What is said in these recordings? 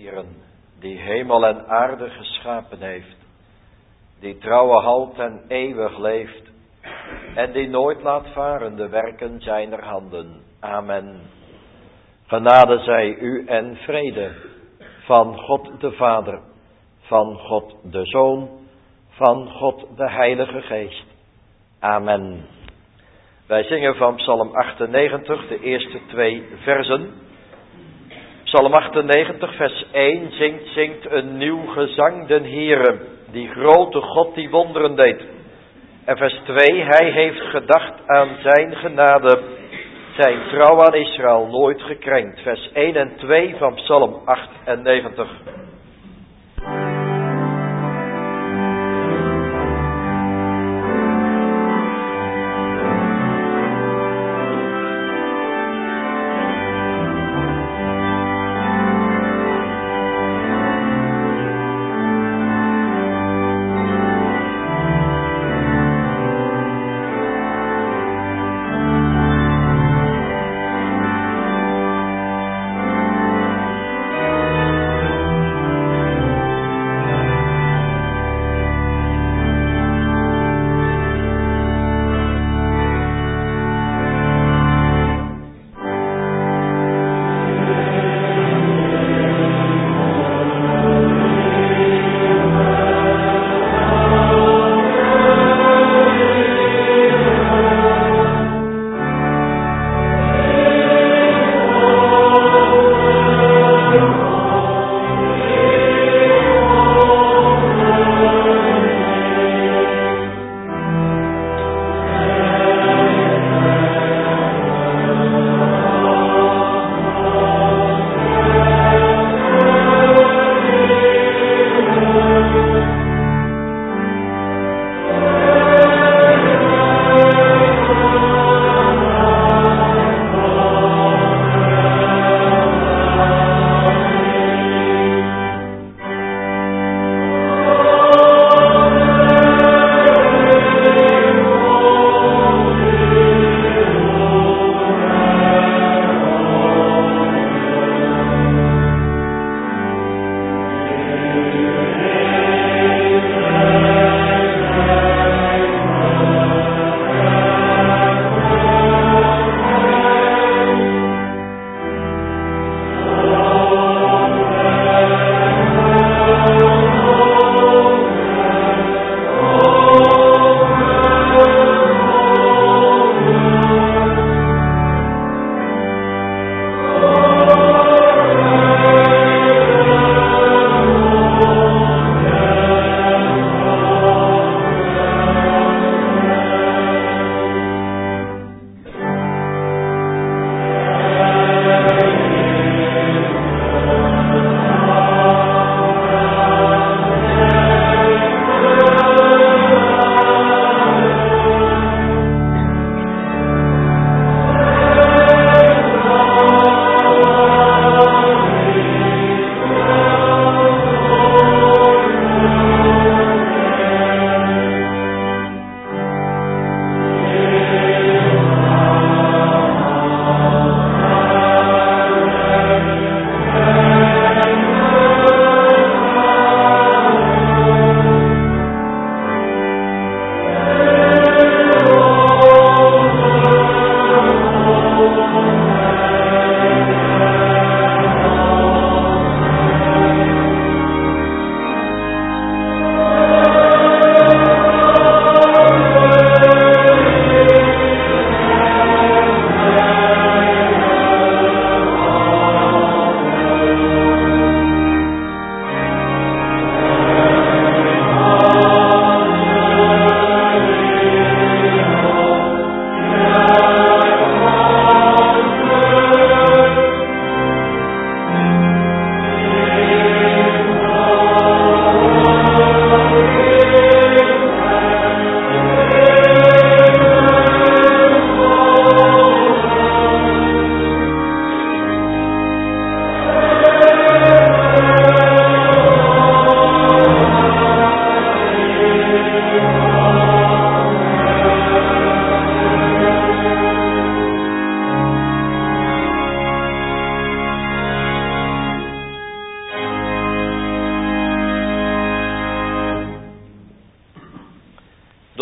Heeren, die hemel en aarde geschapen heeft, die trouwe houdt en eeuwig leeft, en die nooit laat varen de werken zijner handen. Amen. Genade zij u en vrede van God de Vader, van God de Zoon, van God de Heilige Geest. Amen. Wij zingen van Psalm 98 de eerste 2 versen. Psalm 98 vers 1 zingt een nieuw gezang den Heere, die grote God die wonderen deed. En vers 2, hij heeft gedacht aan zijn genade, zijn trouw aan Israël nooit gekrenkt. Vers 1 en 2 van Psalm 98.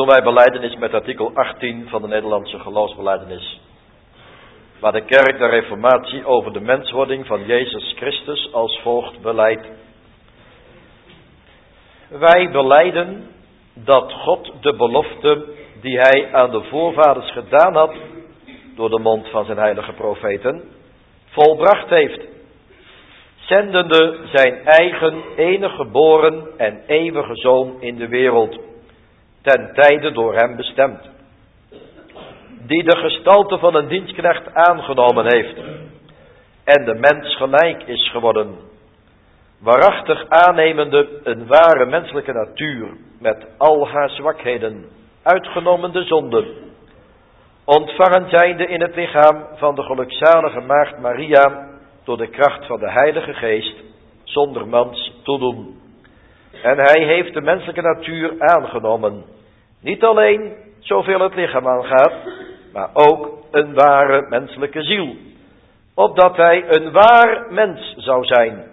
doen wij belijdenis met artikel 18 van de Nederlandse geloofsbelijdenis, waar de kerk de reformatie over de menswording van Jezus Christus als volgt belijdt. Wij belijden dat God de belofte die hij aan de voorvaders gedaan had door de mond van zijn heilige profeten volbracht heeft, zendende zijn eigen enige geboren en eeuwige Zoon in de wereld, ten tijde door hem bestemd, die de gestalte van een dienstknecht aangenomen heeft en de mens gelijk is geworden, waarachtig aannemende een ware menselijke natuur met al haar zwakheden, uitgenomen de zonden, ontvangen zijnde in het lichaam van de gelukzalige maagd Maria door de kracht van de Heilige Geest, zonder mans toedoen. En hij heeft de menselijke natuur aangenomen, niet alleen zoveel het lichaam aangaat, maar ook een ware menselijke ziel, opdat hij een waar mens zou zijn.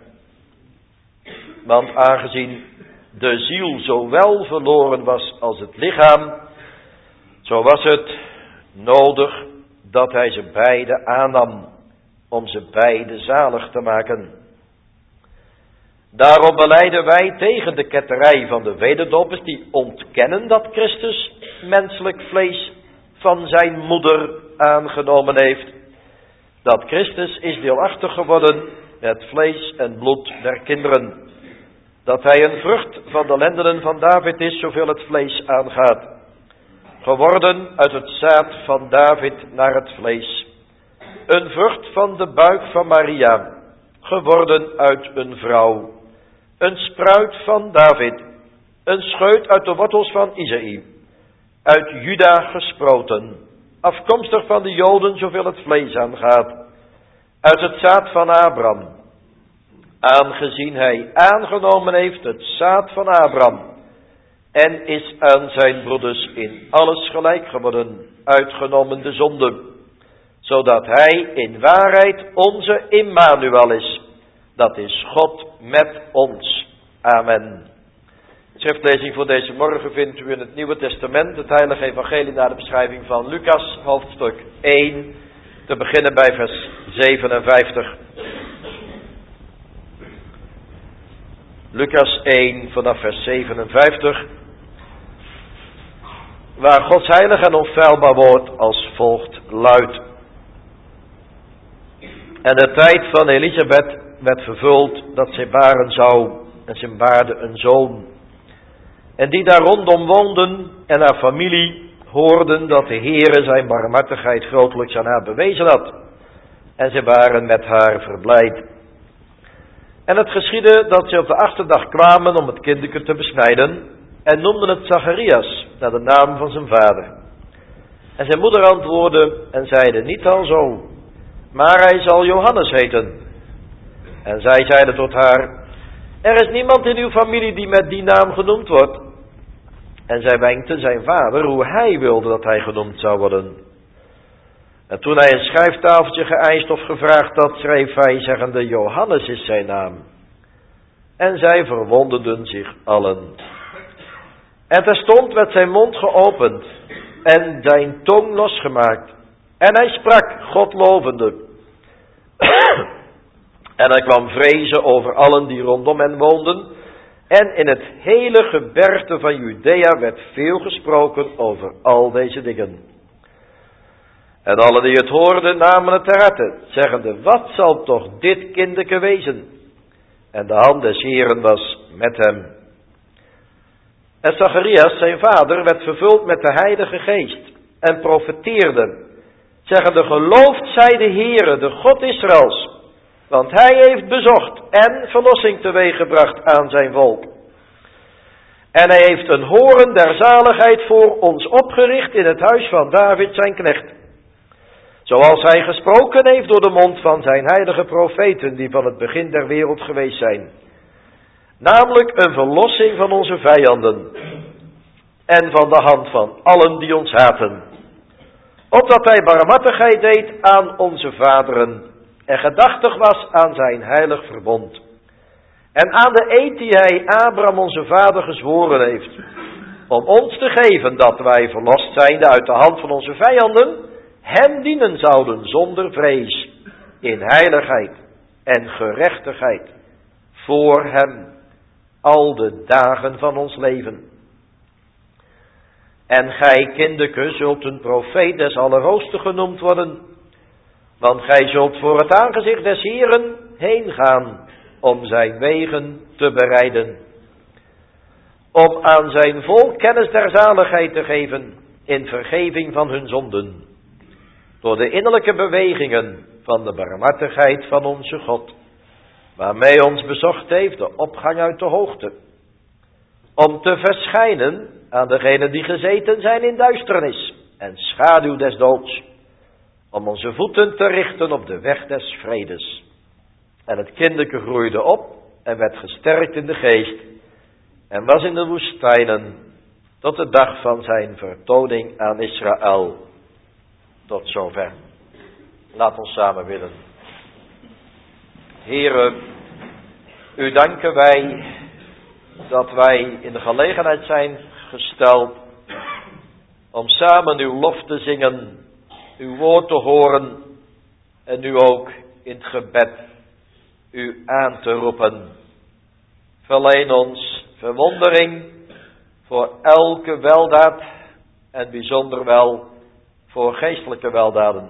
Want aangezien de ziel zowel verloren was als het lichaam, zo was het nodig dat hij ze beide aannam, om ze beide zalig te maken. Daarom belijden wij tegen de ketterij van de wederdopers die ontkennen dat Christus menselijk vlees van zijn moeder aangenomen heeft, dat Christus is deelachtig geworden met vlees en bloed der kinderen, dat hij een vrucht van de lendenen van David is, zoveel het vlees aangaat, geworden uit het zaad van David naar het vlees, een vrucht van de buik van Maria, geworden uit een vrouw, een spruit van David, een scheut uit de wortels van Isaïe, uit Juda gesproten, afkomstig van de Joden, zoveel het vlees aangaat, uit het zaad van Abraham, aangezien hij aangenomen heeft het zaad van Abraham, en is aan zijn broeders in alles gelijk geworden, uitgenomen de zonde, zodat hij in waarheid onze Immanuel is, dat is God met ons. Amen. Schriftlezing voor deze morgen vindt u in het Nieuwe Testament, het Heilige Evangelie naar de beschrijving van Lucas, hoofdstuk 1, te beginnen bij vers 57. Lucas 1 vanaf vers 57, waar Gods heilig en onfeilbaar woord als volgt luidt. En de tijd van Elisabeth werd vervuld dat zij baren zou, en zij baarde een zoon. En die daar rondom woonden en haar familie hoorden dat de Heere zijn barmhartigheid grotelijks aan haar bewezen had. En zij waren met haar verblijd. En het geschiedde dat zij op de 8e dag kwamen om het kindeke te besnijden en noemden het Zacharias, naar de naam van zijn vader. En zijn moeder antwoordde en zeide, niet al zo, maar hij zal Johannes heten. En zij zeiden tot haar, er is niemand in uw familie die met die naam genoemd wordt. En zij wenkte zijn vader hoe hij wilde dat hij genoemd zou worden. En toen hij een schrijftafeltje geëist of gevraagd had, schreef hij zeggende, Johannes is zijn naam. En zij verwonderden zich allen. En terstond werd zijn mond geopend en zijn tong losgemaakt. En hij sprak, God lovende. En er kwam vrezen over allen die rondom hen woonden. En in het hele gebergte van Judea werd veel gesproken over al deze dingen. En allen die het hoorden namen het ter harte, zeggende, wat zal toch dit kindeke wezen? En de hand des Heeren was met hem. En Zacharias, zijn vader, werd vervuld met de Heilige Geest en profeteerde, zeggende, geloofd zij de Heere, de God Israëls, want hij heeft bezocht en verlossing teweeggebracht aan zijn volk. En hij heeft een horen der zaligheid voor ons opgericht in het huis van David zijn knecht. Zoals hij gesproken heeft door de mond van zijn heilige profeten die van het begin der wereld geweest zijn. Namelijk een verlossing van onze vijanden en van de hand van allen die ons haten. Opdat hij barmhartigheid deed aan onze vaderen en gedachtig was aan zijn heilig verbond. En aan de eed die hij Abraham onze vader gezworen heeft. om ons te geven dat wij verlost zijnde uit de hand van onze vijanden, hem dienen zouden zonder vrees, in heiligheid en gerechtigheid, voor hem, al de dagen van ons leven. En gij, kindeke, zult een profeet des Allerhoogsten genoemd worden, want gij zult voor het aangezicht des Heeren heen gaan, om zijn wegen te bereiden, om aan zijn volk kennis der zaligheid te geven, in vergeving van hun zonden, door de innerlijke bewegingen van de barmhartigheid van onze God, waarmee ons bezocht heeft de opgang uit de hoogte, om te verschijnen aan degenen die gezeten zijn in duisternis en schaduw des doods, om onze voeten te richten op de weg des vredes. En het kindeke groeide op en werd gesterkt in de geest en was in de woestijnen tot de dag van zijn vertoning aan Israël. Tot zover. Laat ons samen bidden. Heere, u danken wij dat wij in de gelegenheid zijn gesteld om samen uw lof te zingen, uw woord te horen en nu ook in het gebed u aan te roepen. Verleen ons verwondering voor elke weldaad en bijzonder wel voor geestelijke weldaden.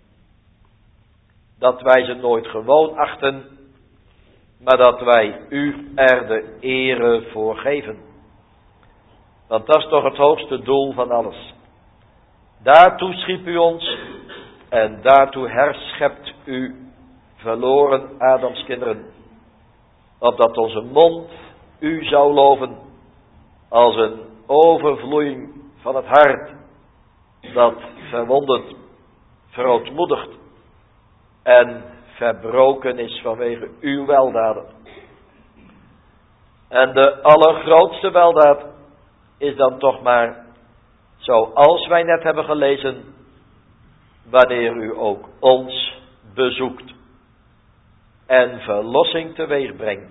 Dat wij ze nooit gewoon achten, maar dat wij u er de ere voor geven. Want dat is toch het hoogste doel van alles. Daartoe schiep u ons en daartoe herschept u verloren Adams kinderen. Opdat onze mond u zou loven als een overvloeiing van het hart dat verwonderd, verootmoedigd en verbroken is vanwege uw weldaden. En de allergrootste weldaad is dan toch maar, zoals wij net hebben gelezen, wanneer u ook ons bezoekt en verlossing teweeg brengt.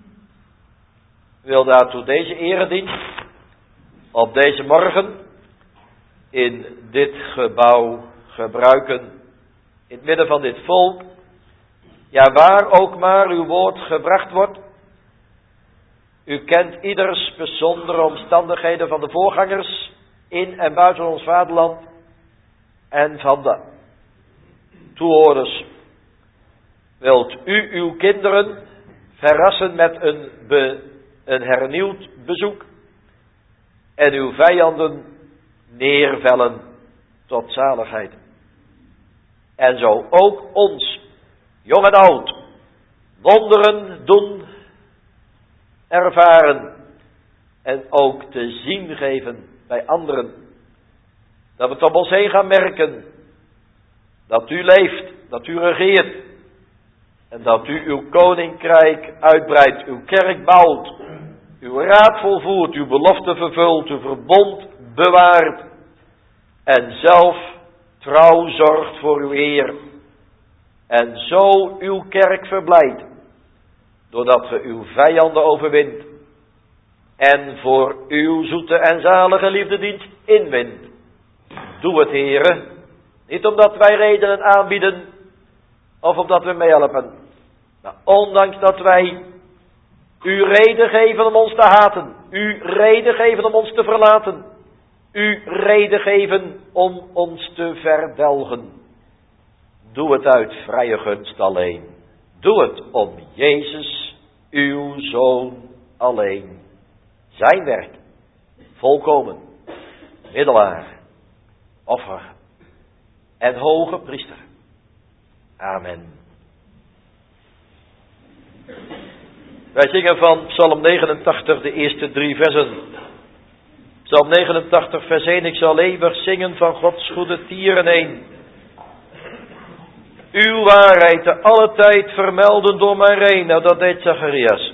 Wil daartoe deze eredienst op deze morgen in dit gebouw gebruiken, in het midden van dit volk, ja, waar ook maar uw woord gebracht wordt. U kent ieders bijzondere omstandigheden van de voorgangers in en buiten ons vaderland en van de toehoorders. Wilt u uw kinderen verrassen met een hernieuwd bezoek en uw vijanden neervellen tot zaligheid. En zo ook ons, jong en oud, wonderen doen ervaren en ook te zien geven bij anderen. Dat we het om ons heen gaan merken dat u leeft, dat u regeert en dat u uw koninkrijk uitbreidt, uw kerk bouwt, uw raad volvoert, uw belofte vervult, uw verbond bewaart en zelf trouw zorgt voor uw eer. En zo uw kerk verblijdt, doordat ge uw vijanden overwint en voor uw zoete en zalige liefdedienst inwint. Doe het, Heere, niet omdat wij redenen aanbieden of omdat we meehelpen, maar ondanks dat wij u reden geven om ons te haten, u reden geven om ons te verlaten, u reden geven om ons te verdelgen. Doe het uit vrije gunst alleen. Doe het om Jezus, uw Zoon, alleen. Zijn werk, volkomen, middelaar, offer en hoge priester. Amen. Wij zingen van Psalm 89 de eerste 3 versen. Psalm 89 vers 1. Ik zal eeuwig zingen van Gods goede tieren heen. Uw waarheid te alle tijd vermelden door mij heen. Nou, dat deed Zacharias.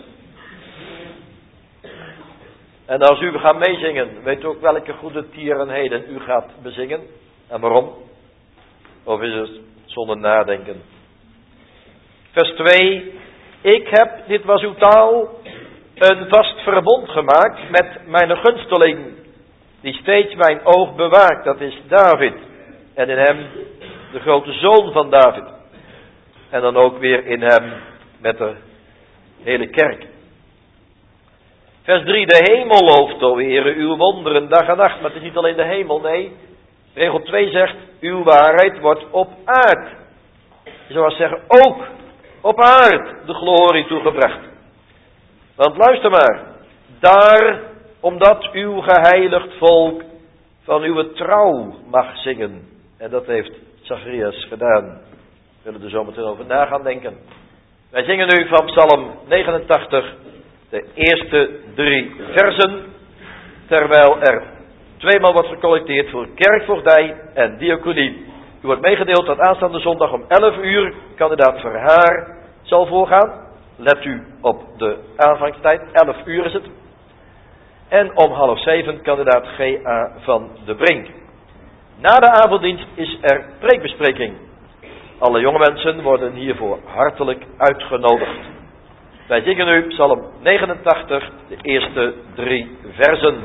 En als u gaat meezingen, weet u ook welke goede tierenheden u gaat bezingen? En waarom? Of is het zonder nadenken? Vers 2. Ik heb, dit was uw taal, een vast verbond gemaakt met mijn gunsteling, die steeds mijn oog bewaakt. Dat is David. En in hem de grote zoon van David. En dan ook weer in hem met de hele kerk. Vers 3, de hemel looft, o Heere, uw wonderen dag en nacht. Maar het is niet alleen de hemel, nee. Regel 2 zegt, uw waarheid wordt op aard. Je zou zeggen, ook op aard de glorie toegebracht. Want luister maar, daar, omdat uw geheiligd volk van uw trouw mag zingen. En dat heeft Zacharias gedaan. We willen er zo meteen over na gaan denken. Wij zingen nu van Psalm 89, de eerste 3 versen, terwijl er tweemaal wordt gecollecteerd voor kerkvoogdij en diaconie. U wordt meegedeeld dat aanstaande zondag om 11 uur kandidaat Verhaar zal voorgaan. Let u op de aanvangstijd, 11 uur is het. En om 6:30 kandidaat G.A. van de Brink. Na de avonddienst is er preekbespreking. Alle jonge mensen worden hiervoor hartelijk uitgenodigd. Wij zingen nu Psalm 89, de eerste 3 versen.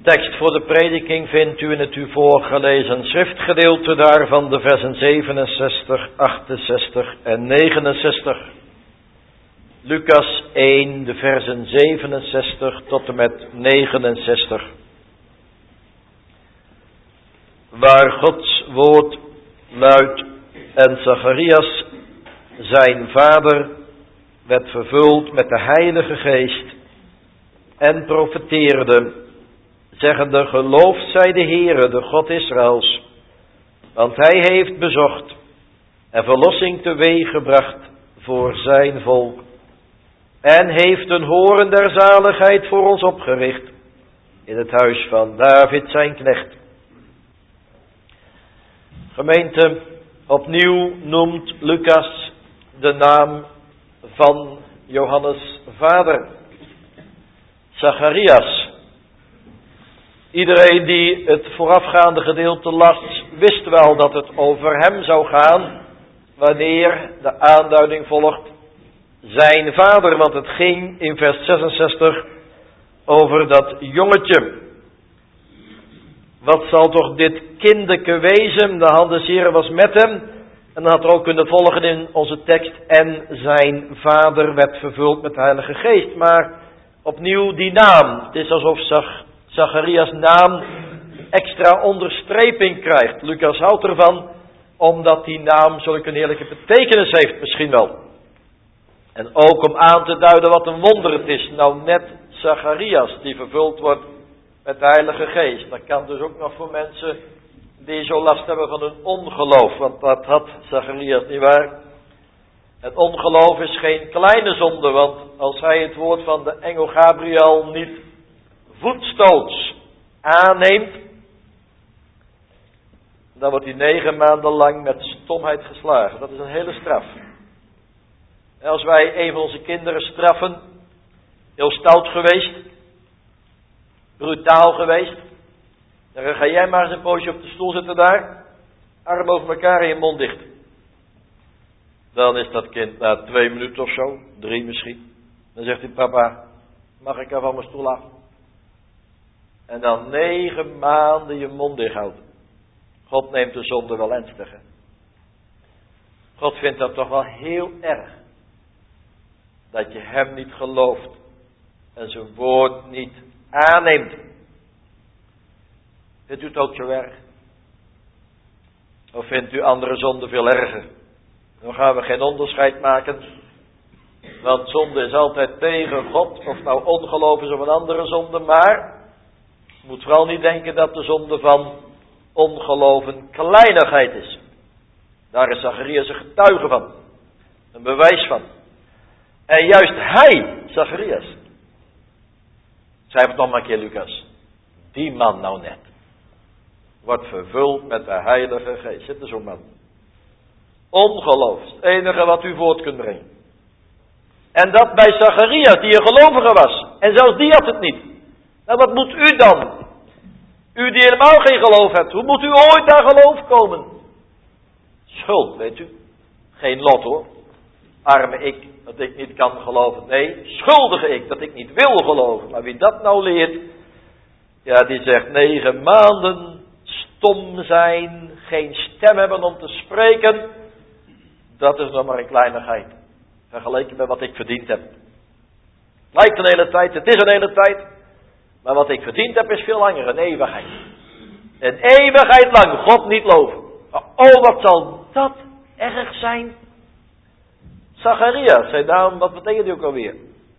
tekst voor de prediking vindt u in het u voorgelezen schriftgedeelte daarvan, de versen 67, 68 en 69. Lucas 1, de versen 67 tot en met 69. Waar Gods woord luidt: en Zacharias, zijn vader, werd vervuld met de Heilige Geest en profeteerde, zeggende: geloofd zij de Heere, de God Israëls, want hij heeft bezocht en verlossing teweeggebracht voor zijn volk, en heeft een horen der zaligheid voor ons opgericht in het huis van David zijn knecht. Gemeente, opnieuw noemt Lucas de naam van Johannes' vader, Zacharias. Iedereen die het voorafgaande gedeelte las, wist wel dat het over hem zou gaan wanneer de aanduiding volgt zijn vader. Want het ging in vers 66 over dat jongetje. Wat zal toch dit kindeke wezen? De hand des Heren was met hem. En dan had er ook kunnen volgen in onze tekst: en zijn vader werd vervuld met de Heilige Geest. Maar opnieuw die naam. Het is alsof Zacharias' naam extra onderstreping krijgt. Lucas houdt ervan, omdat die naam zulke een heerlijke betekenis heeft misschien wel. En ook om aan te duiden wat een wonder het is. Nou, net Zacharias die vervuld wordt met de Heilige Geest. Dat kan dus ook nog voor mensen die zo last hebben van hun ongeloof. Want dat had Zacharias niet waar. Het ongeloof is geen kleine zonde. Want als hij het woord van de engel Gabriel niet voetstoots aanneemt, dan wordt hij 9 maanden lang met stomheid geslagen. Dat is een hele straf. En als wij een van onze kinderen straffen, heel stout geweest, brutaal geweest, dan ga jij maar eens een poosje op de stoel zitten daar, arm over elkaar en je mond dicht. Dan is dat kind na 2 minuten of zo, 3 misschien, dan zegt hij: papa, mag ik er van mijn stoel af? En dan 9 maanden je mond dicht houden. God neemt de zonde wel ernstig, hè? God vindt dat toch wel heel erg. Dat je hem niet gelooft. En zijn woord niet aanneemt. Vindt u het ook zo erg? Of vindt u andere zonden veel erger? Dan gaan we geen onderscheid maken. Want zonde is altijd tegen God. Of nou ongeloof is of een andere zonde. Maar je moet vooral niet denken dat de zonde van ongeloof een kleinigheid is. Daar is Zacharias een getuige van. Een bewijs van. En juist hij, Zacharias. Schrijf het nog maar een keer, Lucas. Die man nou net. Wordt vervuld met de Heilige Geest. Zit er zo'n man. Ongeloof. Het enige wat u voort kunt brengen. En dat bij Zacharias, die een gelovige was. En zelfs die had het niet. Nou, wat moet u dan? U die helemaal geen geloof hebt. Hoe moet u ooit aan geloof komen? Schuld, weet u. Geen lot hoor. Arme ik, dat ik niet kan geloven. Nee, schuldige ik, dat ik niet wil geloven. Maar wie dat nou leert, ja, die zegt 9 maanden stom zijn, geen stem hebben om te spreken. Dat is nog maar een kleinigheid. Vergeleken met wat ik verdiend heb. Lijkt een hele tijd, het is een hele tijd. Maar wat ik verdiend heb is veel langer, een eeuwigheid. Een eeuwigheid lang, God niet loven. Oh, wat zal dat erg zijn. Zacharias, zijn naam, wat betekent die ook alweer?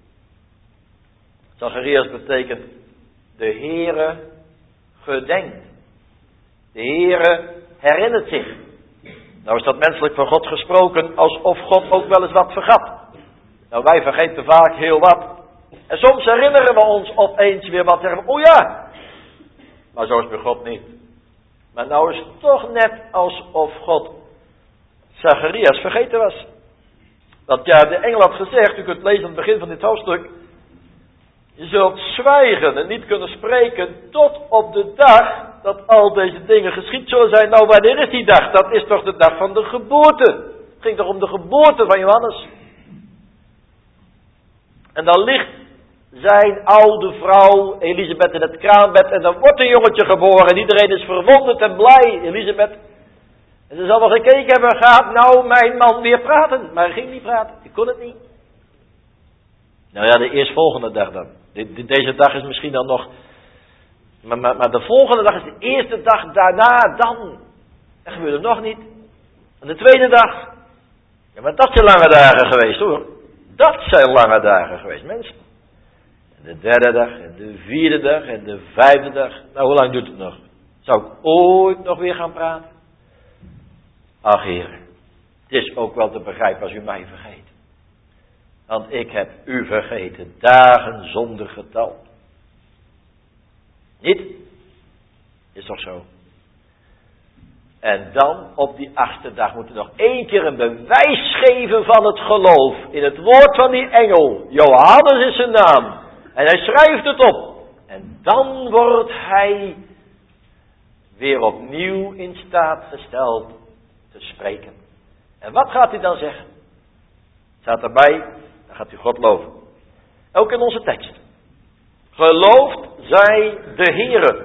Zacharias betekent de Heere gedenkt. De Heere herinnert zich. Nou is dat menselijk van God gesproken, alsof God ook wel eens wat vergat. Nou, wij vergeten vaak heel wat. En soms herinneren we ons opeens weer wat. Zeggen we: oh ja. Maar zo is bij God niet. Maar nou is het toch net alsof God Zacharias vergeten was. Want ja, de engel had gezegd, u kunt lezen aan het begin van dit hoofdstuk: je zult zwijgen en niet kunnen spreken tot op de dag dat al deze dingen geschied zullen zijn. Nou, wanneer is die dag? Dat is toch de dag van de geboorte. Het ging toch om de geboorte van Johannes. En dan ligt zijn oude vrouw Elisabeth in het kraambed en dan wordt een jongetje geboren en iedereen is verwonderd en blij. Elisabeth. En ze zal wel gekeken hebben, gaat nou mijn man weer praten? Maar hij ging niet praten, hij kon het niet. Nou ja, de eerstvolgende dag dan. Deze dag is misschien dan nog... Maar de volgende dag is de eerste dag daarna dan. Dat gebeurde nog niet. En de tweede dag. Ja, maar dat zijn lange dagen geweest hoor. Dat zijn lange dagen geweest, mensen. En de derde dag, en de vierde dag, en de vijfde dag. Nou, hoe lang duurt het nog? Zou ik ooit nog weer gaan praten? Ach Heer, het is ook wel te begrijpen als u mij vergeet. Want ik heb u vergeten, dagen zonder getal. Niet? Is toch zo? En dan op die 8e dag moet u nog 1 keer een bewijs geven van het geloof. In het woord van die engel. Johannes is zijn naam. En hij schrijft het op. En dan wordt hij weer opnieuw in staat gesteld te spreken. En wat gaat hij dan zeggen? Staat erbij, dan gaat u God loven. Ook in onze tekst. Geloofd zij de Heere,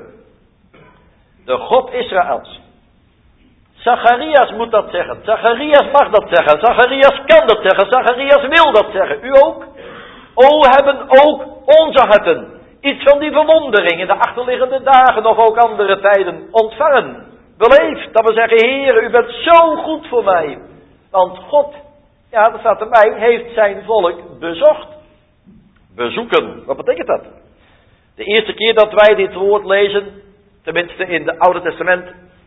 de God Israëls. Zacharias moet dat zeggen. Zacharias mag dat zeggen. Zacharias kan dat zeggen. Zacharias wil dat zeggen. U ook? O, hebben ook onze harten iets van die verwondering in de achterliggende dagen of ook andere tijden ontvangen. Beleefd. Dat we zeggen, Heer, u bent zo goed voor mij. Want God, ja, dat staat erbij, heeft zijn volk bezocht. Bezoeken. Wat betekent dat? De eerste keer dat wij dit woord lezen, tenminste in het Oude Testament,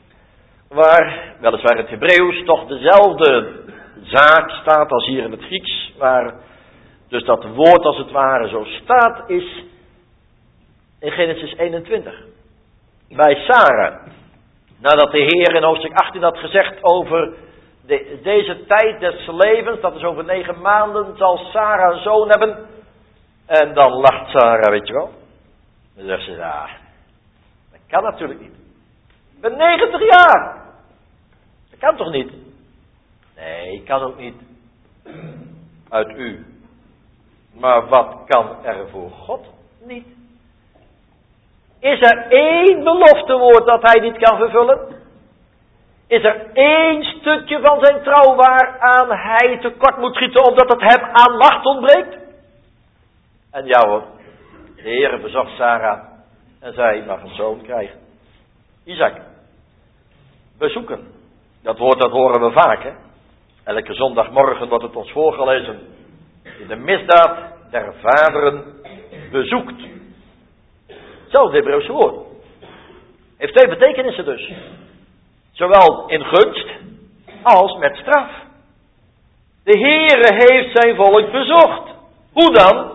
waar weliswaar in het Hebreeuws toch dezelfde zaak staat als hier in het Grieks, waar dus dat woord als het ware zo staat, is in Genesis 21. Bij Sarah. Nadat de Heer in hoofdstuk 18 had gezegd over deze tijd des levens, dat is over 9 maanden, zal Sarah een zoon hebben. En dan lacht Sarah, weet je wel. Dan zegt ze, ja, dat kan natuurlijk niet. Ik ben 90 jaar. Dat kan toch niet? Nee, kan ook niet. Uit u. Maar wat kan er voor God niet? Is er 1 beloftewoord dat hij niet kan vervullen? Is er 1 stukje van zijn trouw waaraan hij tekort moet schieten omdat het hem aan macht ontbreekt? En ja hoor, de Heere bezocht Sarah en zij mag een zoon krijgen. Isaac. Bezoeken. Dat woord dat horen we vaak, hè. Elke zondagmorgen wordt het ons voorgelezen. In de misdaad der vaderen bezoekt. Hetzelfde Hebreeuwse woord. Heeft 2 betekenissen dus. Zowel in gunst als met straf. De Heere heeft zijn volk bezocht. Hoe dan?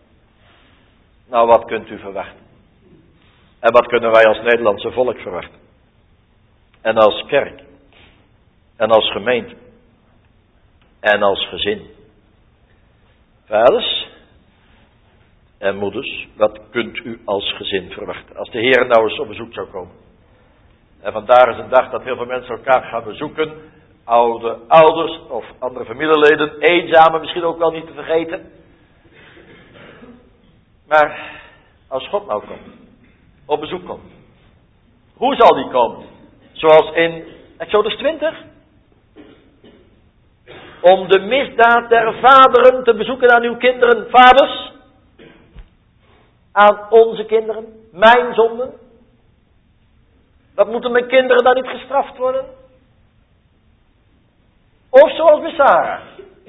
Nou, wat kunt u verwachten? En wat kunnen wij als Nederlandse volk verwachten? En als kerk. En als gemeente. En als gezin. Vaders en moeders, wat kunt u als gezin verwachten? Als de Heer nou eens op bezoek zou komen. En vandaag is een dag dat heel veel mensen elkaar gaan bezoeken. Oude ouders of andere familieleden. Eenzamen misschien ook wel niet te vergeten. Maar als God nou komt. Op bezoek komt. Hoe zal die komen? Zoals in Exodus 20. Om de misdaad der vaderen te bezoeken aan uw kinderen. Vaders. Aan onze kinderen. Mijn zonden. Dat moeten mijn kinderen dan niet gestraft worden? Of zoals bij Sarah.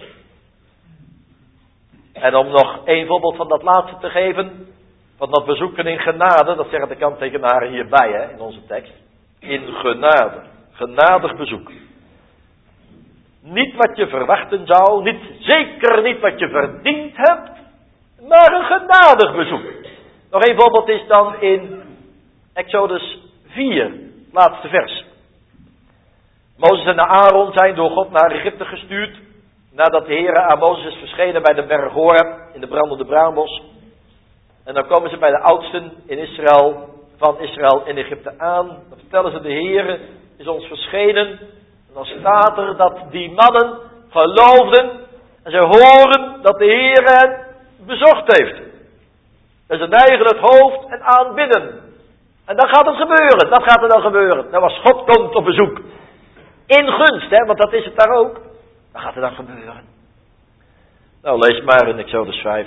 En om nog 1 voorbeeld van dat laatste te geven. Van dat bezoeken in genade. Dat zeggen de kanttekenaren hierbij, hè, in onze tekst. In genade. Genadig bezoek. Niet wat je verwachten zou. Niet, zeker niet wat je verdiend hebt. Maar een genadig bezoek. Nog 1 voorbeeld is dan in Exodus 4. Laatste vers. Mozes en Aaron zijn door God naar Egypte gestuurd. Nadat de Heere aan Mozes is verschenen bij de berg Horeb. In de brandende braambos. En dan komen ze bij de oudsten in Israël. Van Israël in Egypte aan. Dan vertellen ze, de Heere is ons verschenen. En dan staat er dat die mannen geloofden. En ze horen dat de Heere hen bezocht heeft. En ze neigen het hoofd en aanbidden. En dan gaat het gebeuren. Dat gaat er dan gebeuren. Nou, als God komt op bezoek. In gunst, hè, want dat is het daar ook. Dan gaat er dan gebeuren. Nou, lees maar in Exodus 5.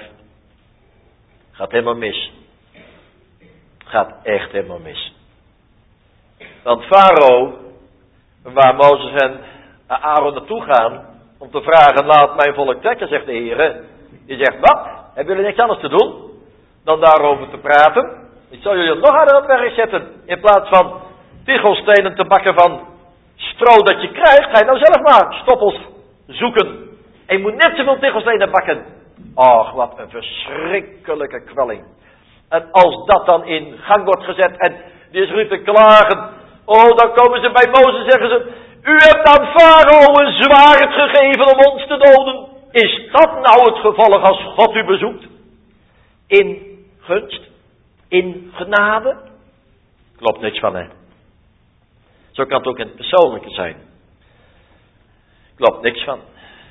Gaat helemaal mis. Gaat echt helemaal mis. Want Farao, waar Mozes en Aaron naartoe gaan, om te vragen, laat mijn volk trekken, zegt de Heer. Die zegt, wat? Hebben jullie niks anders te doen dan daarover te praten? Ik zal jullie nog harder op werk zetten. In plaats van tichelstenen te bakken van stro dat je krijgt, ga je nou zelf maar stoppels zoeken. En je moet net zoveel tichelstenen bakken. Och, wat een verschrikkelijke kwelling. En als dat dan in gang wordt gezet en die is Ruud te klagen. Oh, dan komen ze bij Mozes en zeggen ze, u hebt aan Farao een zwaard gegeven om ons te doden. Is dat nou het gevolg als God u bezoekt? In gunst? In genade? Klopt niks van, hè. Zo kan het ook in het persoonlijke zijn. Klopt niks van.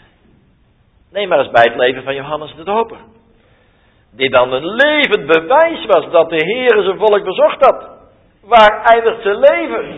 Neem maar eens bij het leven van Johannes de Doper. Die dan een levend bewijs was dat de Heer zijn volk bezocht had. Waar eindigt zijn leven?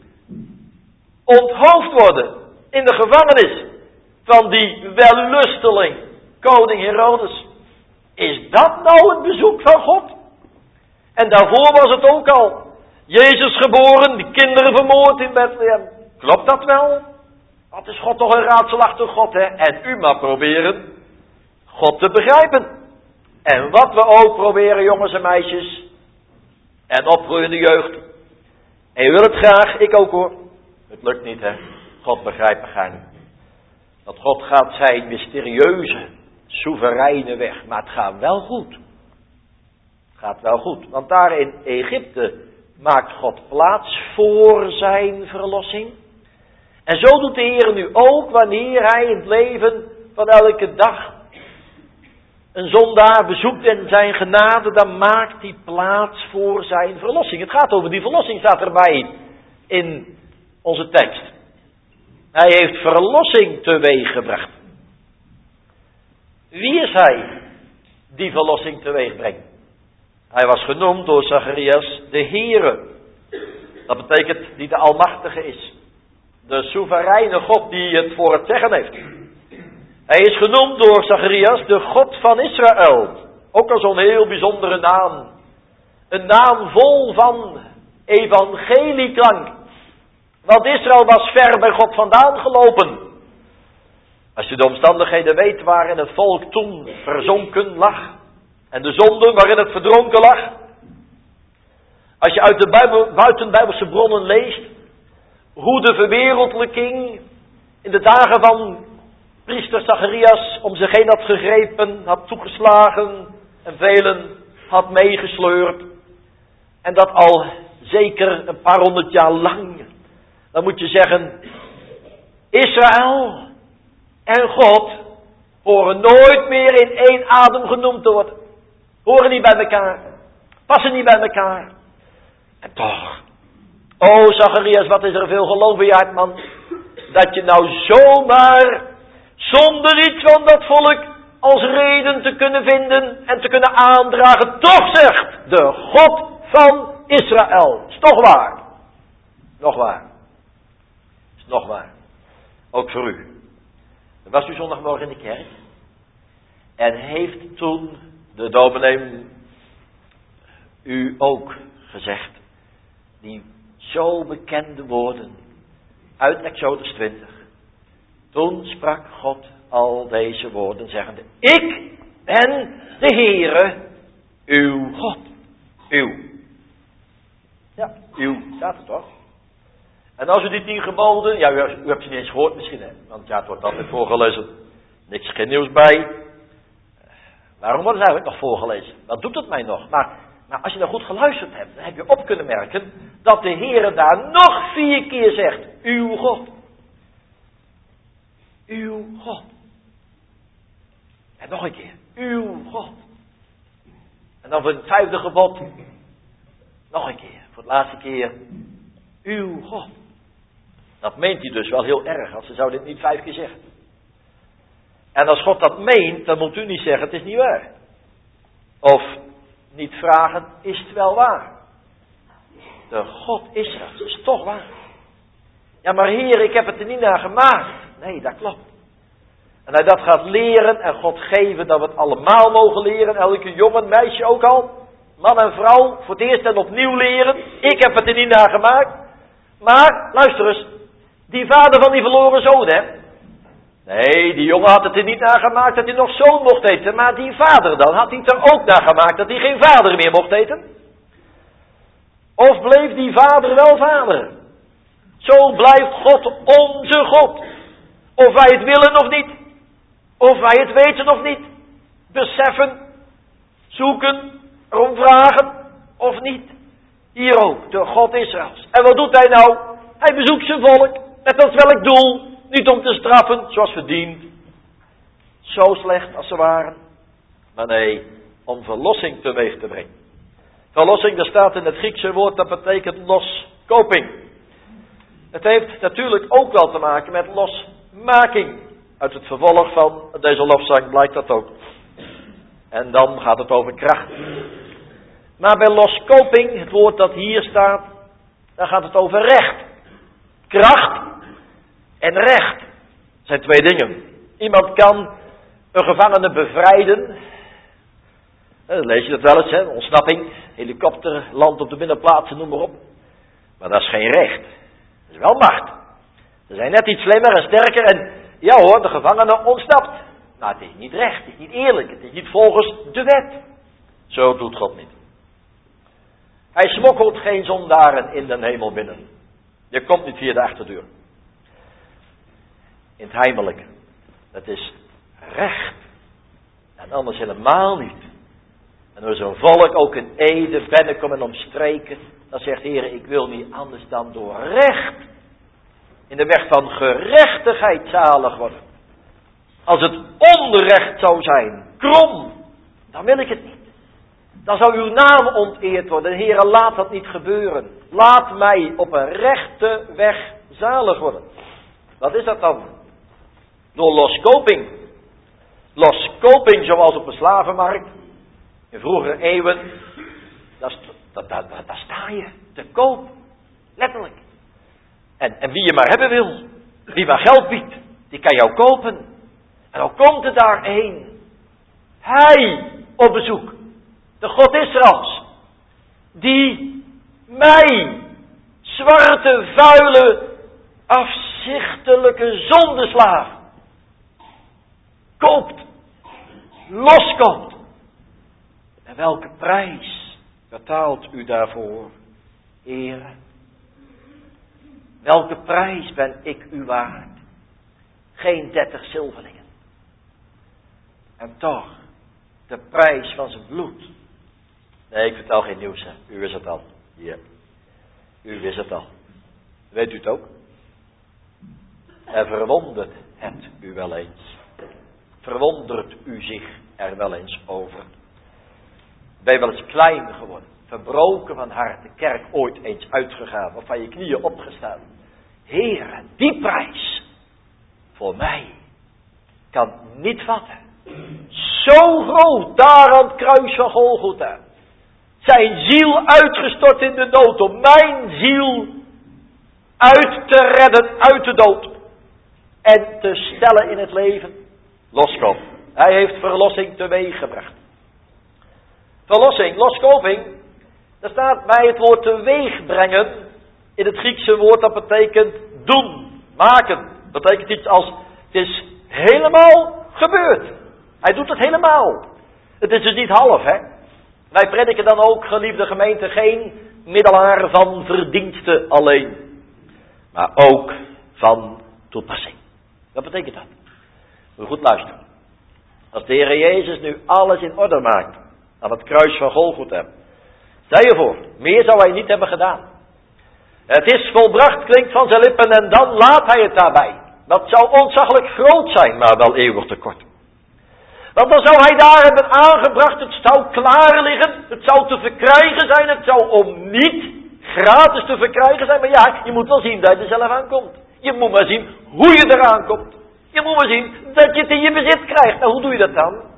Onthoofd worden in de gevangenis van die wellusteling, koning Herodes. Is dat nou het bezoek van God? En daarvoor was het ook al. Jezus geboren, die kinderen vermoord in Bethlehem. Klopt dat wel? Wat is God toch een raadselachtig God, hè? En u maar proberen God te begrijpen. En wat we ook proberen, jongens en meisjes. En opgroeiende jeugd. En je wil het graag, ik ook hoor. Het lukt niet, hè. God begrijpt me niet. Dat God gaat zijn mysterieuze, soevereine weg. Maar het gaat wel goed. Het gaat wel goed. Want daar in Egypte maakt God plaats voor zijn verlossing. En zo doet de Heer nu ook wanneer hij in het leven van elke dag een zondaar bezoekt en zijn genade, dan maakt hij plaats voor zijn verlossing. Het gaat over die verlossing, staat erbij in onze tekst. Hij heeft verlossing teweeg gebracht. Wie is hij die verlossing teweeg brengt? Hij was genoemd door Zacharias de Heere. Dat betekent die de Almachtige is. De soevereine God die het voor het zeggen heeft. Hij is genoemd door Zacharias de God van Israël. Ook al zo'n heel bijzondere naam. Een naam vol van evangelieklank. Want Israël was ver bij God vandaan gelopen. Als je de omstandigheden weet waarin het volk toen verzonken lag. En de zonde waarin het verdronken lag. Als je uit de buitenbijbelse bronnen leest. Hoe de verwereldlijking in de dagen van priester Zacharias om zich heen had gegrepen, had toegeslagen en velen had meegesleurd. En dat al zeker een paar 100 jaar lang. Dan moet je zeggen, Israël en God horen nooit meer in één adem genoemd te worden. Horen niet bij elkaar. Passen niet bij elkaar. En toch, oh Zacharias, wat is er veel geloof in je hart, man. Dat je nou zomaar, zonder iets van dat volk, als reden te kunnen vinden en te kunnen aandragen, toch zegt de God van Israël. Is toch waar? Nog waar. Is nog waar. Ook voor u. Dan was u zondagmorgen in de kerk. En heeft toen de dominee u ook gezegd. Die zo bekende woorden uit Exodus 20. Toen sprak God al deze woorden zeggende. Ik ben de Heere, uw God. Uw. Ja, uw staat er toch? En als u die 10 geboden, ja, u hebt ze niet eens gehoord misschien, hè? Want ja, het wordt altijd voorgelezen. Niks, geen nieuws bij. Waarom worden ze eigenlijk nog voorgelezen? Wat doet het mij nog? Maar als je nou goed geluisterd hebt, dan heb je op kunnen merken dat de Heere daar nog 4 keer zegt. Uw God. Uw God. En nog een keer. Uw God. En dan voor het 5e gebod. Nog een keer. Voor het laatste keer. Uw God. Dat meent hij dus wel heel erg. Als ze zou dit niet 5 keer zeggen. En als God dat meent, dan moet u niet zeggen het is niet waar. Of niet vragen, is het wel waar? De God Israëls, dat is toch waar. Ja, maar Heer, ik heb het er niet naar gemaakt. Nee, dat klopt. En hij dat gaat leren en God geven dat we het allemaal mogen leren. Elke jongen, meisje ook al. Man en vrouw, voor het eerst en opnieuw leren. Ik heb het er niet naar gemaakt. Maar, luister eens. Die vader van die verloren zoon, hè. Nee, die jongen had het er niet naar gemaakt dat hij nog zoon mocht eten. Maar die vader dan, had hij het er ook naar gemaakt dat hij geen vader meer mocht eten? Of bleef die vader wel vader? Zo blijft God onze God. Of wij het willen of niet. Of wij het weten of niet. Beseffen, zoeken, erom vragen of niet. Hier ook, de God Israëls. En wat doet hij nou? Hij bezoekt zijn volk. Met als welk doel? Niet om te straffen, zoals verdient. Zo slecht als ze waren. Maar nee, om verlossing teweeg te brengen. Verlossing, dat staat in het Griekse woord, dat betekent loskoping. Het heeft natuurlijk ook wel te maken met losmaking. Uit het vervolg van deze lofzang blijkt dat ook. En dan gaat het over kracht. Maar bij loskoping, het woord dat hier staat, dan gaat het over recht. Kracht en recht. Dat zijn twee dingen. Iemand kan een gevangene bevrijden. Dan lees je dat wel eens, hè? Ontsnapping, helikopter, land op de binnenplaatsen, noem maar op. Maar dat is geen recht. Dat is wel macht. Ze zijn net iets slimmer en sterker en ja hoor, de gevangene ontsnapt. Maar het is niet recht, het is niet eerlijk, het is niet volgens de wet. Zo doet God niet. Hij smokkelt geen zondaren in de hemel binnen. Je komt niet via de achterdeur. In het heimelijke. Dat is recht. En anders helemaal niet. En door zo'n volk ook in Ede binnenkomen en omstreken. Dan zegt Heer, ik wil niet anders dan door recht. In de weg van gerechtigheid zalig worden. Als het onrecht zou zijn, krom, dan wil ik het niet. Dan zou uw naam onteerd worden. Heere, laat dat niet gebeuren. Laat mij op een rechte weg zalig worden. Wat is dat dan? Door loskoping. Loskoping zoals op een slavenmarkt. In vroegere eeuwen. Daar sta je te koop. Letterlijk. En wie je maar hebben wil. Wie maar geld biedt. Die kan jou kopen. En dan komt er daar een. Hij op bezoek. De God Israëls. Die mij. Zwarte, vuile, afzichtelijke zondeslaaf. Koopt. Loskoopt. En welke prijs betaalt u daarvoor, Heere? Welke prijs ben ik u waard? Geen 30 zilverlingen. En toch, de prijs van zijn bloed. Nee, ik vertel geen nieuws, hè. U wist het al. Ja. U wist het al. Weet u het ook? En verwondert het u wel eens? Verwondert u zich er wel eens over? Ben je wel eens klein geworden? Verbroken van hart, de kerk ooit eens uitgegaan of van je knieën opgestaan. Heere, die prijs voor mij kan niet vatten. Zo groot daar aan het kruis van Golgotha. Zijn ziel uitgestort in de dood om mijn ziel uit te redden uit de dood. En te stellen in het leven. Loskoping. Hij heeft verlossing teweeg gebracht. Verlossing, loskoping. Daar staat bij het woord teweeg brengen. In het Griekse woord dat betekent doen, maken. Dat betekent iets als het is helemaal gebeurd. Hij doet het helemaal. Het is dus niet half, hè. Wij prediken dan ook, geliefde gemeente, geen middelaar van verdienste alleen. Maar ook van toepassing. Wat betekent dat? Moet goed luisteren. Als de Heer Jezus nu alles in orde maakt. Aan het kruis van Golgotha. Stel je voor, meer zou hij niet hebben gedaan. Het is volbracht, klinkt van zijn lippen en dan laat hij het daarbij. Dat zou ontzaglijk groot zijn, maar wel eeuwig te kort. Want dan zou hij daar hebben aangebracht, het zou klaar liggen, het zou te verkrijgen zijn, het zou om niet gratis te verkrijgen zijn. Maar ja, je moet wel zien dat je er zelf aankomt. Je moet maar zien hoe je eraan komt. Je moet maar zien dat je het in je bezit krijgt. Nou, hoe doe je dat dan?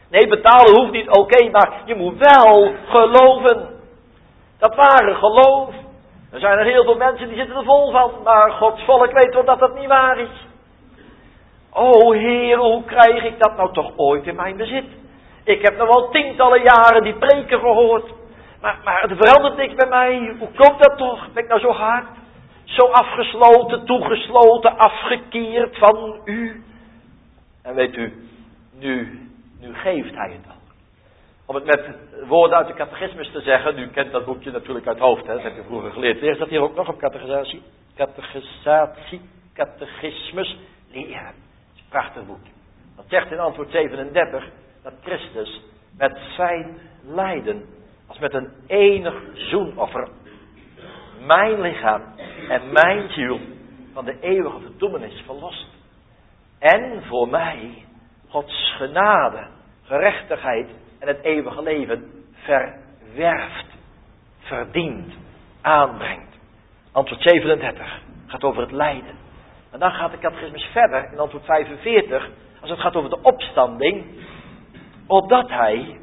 Nee, betalen hoeft niet, oké, maar je moet wel geloven. Dat ware geloof. Er zijn er heel veel mensen die zitten er vol van, maar Gods volk weet wel dat dat niet waar is. O Heer, hoe krijg ik dat nou toch ooit in mijn bezit? Ik heb nog wel tientallen jaren die preken gehoord. Maar het verandert niks bij mij. Hoe komt dat toch? Ben ik nou zo hard? Zo afgesloten, toegesloten, afgekeerd van u? En weet u, nu geeft hij het al. Om het met woorden uit de catechismus te zeggen. U kent dat boekje natuurlijk uit hoofd. Hè? Dat heb je vroeger geleerd. Leer dat hier ook nog op catechisatie. Catechismus leren. Dat is een prachtig boekje. Dat zegt in antwoord 37 dat Christus met zijn lijden als met een enig zoenoffer mijn lichaam en mijn ziel van de eeuwige verdoemenis verlost. En voor mij Gods genade, gerechtigheid en het eeuwige leven verwerft, verdient, aanbrengt. Antwoord 37 gaat over het lijden. En dan gaat de catechismus verder in antwoord 45, als het gaat over de opstanding, opdat hij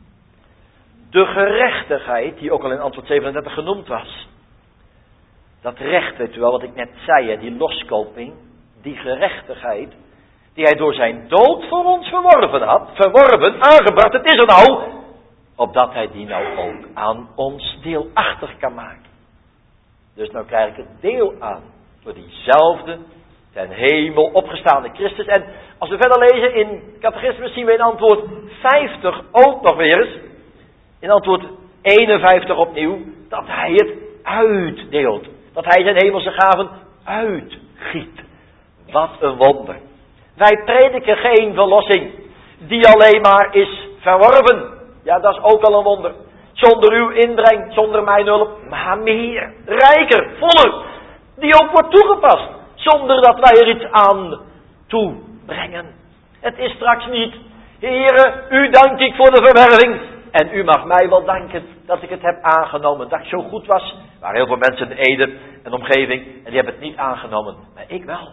de gerechtigheid, die ook al in antwoord 37 genoemd was, dat recht, weet u wel wat ik net zei, hè, die loskoping, die gerechtigheid, die hij door zijn dood voor ons verworven, aangebracht, het is er nou, opdat hij die nou ook aan ons deelachtig kan maken. Dus nou krijg ik het deel aan, door diezelfde ten hemel opgestaande Christus. En als we verder lezen in catechismus zien we in antwoord 50 ook nog weer eens, in antwoord 51 opnieuw, dat hij het uitdeelt. Dat hij zijn hemelse gaven uitgiet. Wat een wonder. Wij prediken geen verlossing die alleen maar is verworven. Ja, dat is ook al een wonder. Zonder uw inbreng, zonder mijn hulp, maar meer, rijker, voller. Die ook wordt toegepast, zonder dat wij er iets aan toebrengen. Het is straks niet, Heere, u dank ik voor de verwerving. En u mag mij wel danken dat ik het heb aangenomen, dat ik zo goed was. Er waren heel veel mensen in Ede en omgeving en die hebben het niet aangenomen. Maar ik wel.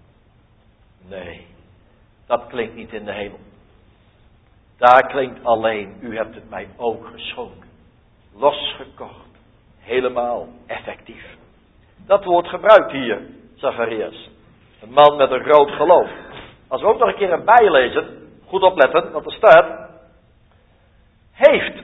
Nee, dat klinkt niet in de hemel. Daar klinkt alleen, u hebt het mij ook geschonken. Losgekocht. Helemaal effectief. Dat wordt gebruikt hier, Zacharias. Een man met een groot geloof. Als we ook nog een keer erbij lezen, goed opletten, wat er staat. Heeft.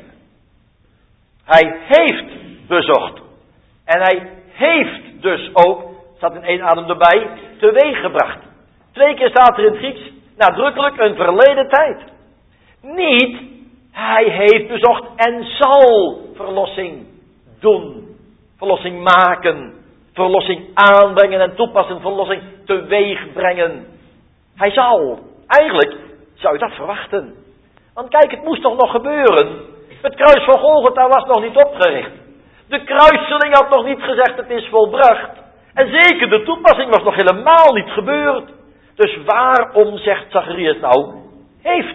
Hij heeft bezocht. En hij heeft dus ook, staat in één adem erbij, teweeggebracht. 2 keer staat er in het Grieks, nadrukkelijk een verleden tijd. Niet, hij heeft bezocht en zal verlossing doen. Verlossing maken. Verlossing aanbrengen en toepassen. Verlossing teweeg brengen. Hij zal. Eigenlijk zou je dat verwachten. Want kijk, het moest toch nog gebeuren. Het kruis van Golgotha was nog niet opgericht. De kruiseling had nog niet gezegd het is volbracht. En zeker de toepassing was nog helemaal niet gebeurd. Dus waarom zegt Zacharias nou, heeft?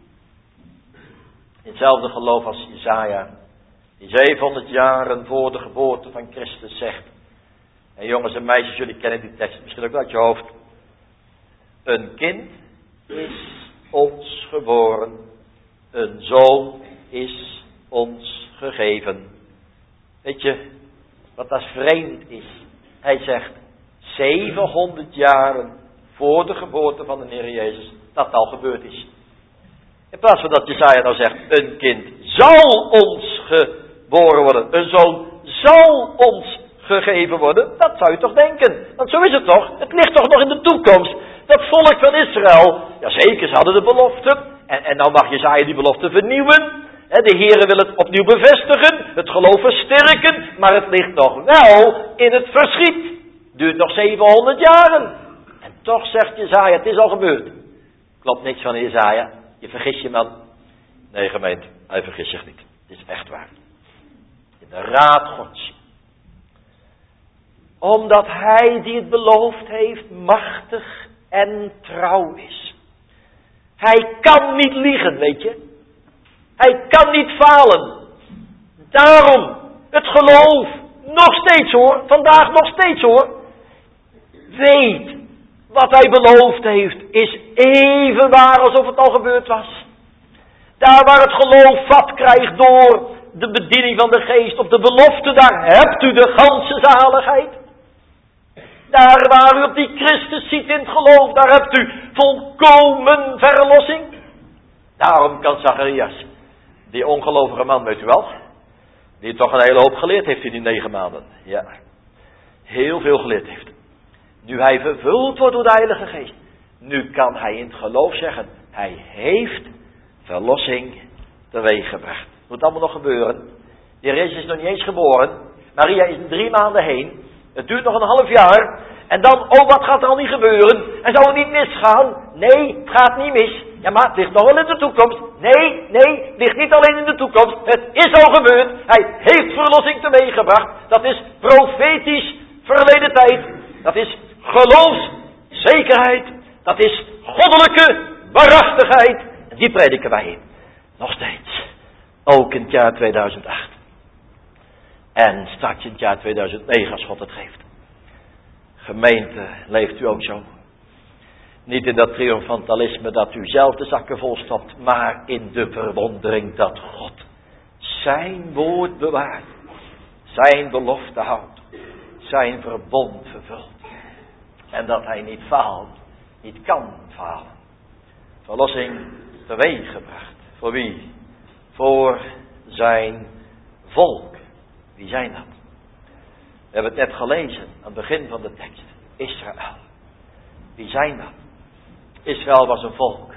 In hetzelfde geloof als Jesaja, die 700 jaren voor de geboorte van Christus zegt. En jongens en meisjes, jullie kennen die tekst misschien ook uit je hoofd. Een kind is ons geboren, een zoon is ons gegeven. Weet je, wat dat vreemd is. Hij zegt, 700 jaren voor de geboorte van de Heer Jezus, dat al gebeurd is. In plaats van dat Jesaja nou zegt, een kind zal ons geboren worden. Een zoon zal ons gegeven worden. Dat zou je toch denken. Want zo is het toch. Het ligt toch nog in de toekomst. Dat volk van Israël. Jazeker, ze hadden de belofte. En nou mag Jesaja die belofte vernieuwen. De Heere wil het opnieuw bevestigen. Het geloof versterken. Maar het ligt nog wel in het verschiet. Duurt nog 700 jaren. En toch zegt Jesaja, het is al gebeurd. Klopt niks van Jesaja. Je vergis je man. Nee gemeente, hij vergis zich niet. Het is echt waar. In de raad Gods. Omdat hij die het beloofd heeft machtig en trouw is. Hij kan niet liegen, weet je. Hij kan niet falen. Daarom het geloof, nog steeds hoor, vandaag nog steeds hoor. Weet, wat hij beloofd heeft, is even waar alsof het al gebeurd was. Daar waar het geloof vat krijgt door de bediening van de geest op de belofte, daar hebt u de ganse zaligheid. Daar waar u op die Christus ziet in het geloof, daar hebt u volkomen verlossing. Daarom kan Zacharias, die ongelovige man, weet u wel, die toch een hele hoop geleerd heeft in die 9 maanden. Ja, heel veel geleerd heeft. Nu hij vervuld wordt door de Heilige Geest, nu kan hij in het geloof zeggen, hij heeft verlossing teweeggebracht. Moet allemaal nog gebeuren. De Heer Jezus is nog niet eens geboren. Maria is 3 maanden heen. Het duurt nog een half jaar. En dan, oh wat gaat er al niet gebeuren? En zou het niet misgaan? Nee, het gaat niet mis. Ja, maar het ligt nog wel in de toekomst. Nee, het ligt niet alleen in de toekomst. Het is al gebeurd. Hij heeft verlossing teweeggebracht. Dat is profetisch verleden tijd. Dat is geloofszekerheid. Dat is goddelijke waarachtigheid. En die prediken wij nog steeds. Ook in het jaar 2008. En straks in het jaar 2009 als God het geeft. Gemeente, leeft u ook zo? Niet in dat triomfantalisme dat u zelf de zakken volstopt, maar in de verwondering dat God zijn woord bewaart. Zijn belofte houdt. Zijn verbond vervult. En dat hij niet faalt, niet kan falen. Verlossing teweeggebracht. Voor wie? Voor zijn volk. Wie zijn dat? We hebben het net gelezen aan het begin van de tekst. Israël. Wie zijn dat? Israël was een volk.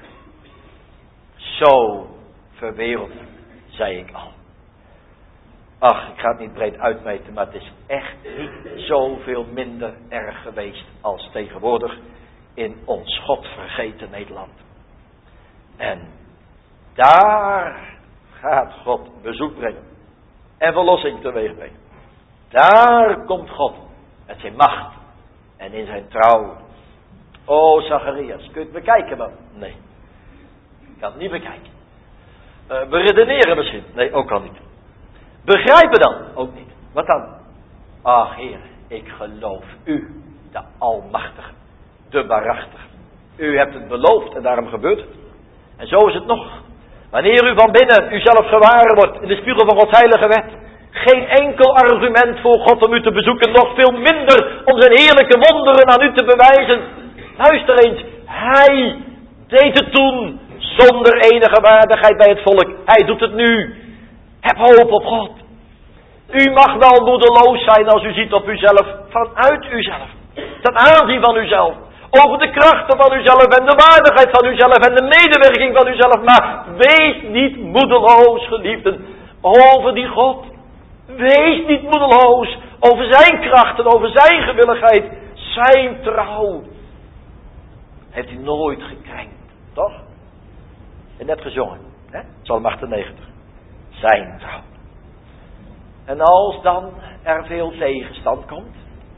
Zo verwereld, zei ik al. Ach, ik ga het niet breed uitmeten, maar het is echt niet zoveel minder erg geweest als tegenwoordig in ons godvergeten Nederland. En daar gaat God bezoek brengen en verlossing teweeg brengen. Daar komt God met zijn macht en in zijn trouw. O Zacharias, kun je het bekijken man? Nee, ik kan het niet bekijken. Beredeneren misschien? Nee, ook al niet. Begrijpen dan? Ook niet. Wat dan? Ach Heer, ik geloof u, de Almachtige, de Waarachtige. U hebt het beloofd en daarom gebeurt het. En zo is het nog. Wanneer u van binnen uzelf gewaar wordt in de spiegel van Gods heilige wet, geen enkel argument voor God om u te bezoeken, nog veel minder om zijn heerlijke wonderen aan u te bewijzen. Luister eens, hij deed het toen zonder enige waardigheid bij het volk. Hij doet het nu. Heb hoop op God. U mag wel moedeloos zijn als u ziet op uzelf, vanuit uzelf. Ten aanzien van uzelf. Over de krachten van uzelf en de waardigheid van uzelf en de medewerking van uzelf. Maar wees niet moedeloos, geliefden, over die God. Wees niet moedeloos over zijn krachten, over zijn gewilligheid, zijn trouw. Heeft hij nooit gekrenkt, toch? En net gezongen, hè? Psalm 98. Zijn trouw. En als dan er veel tegenstand komt,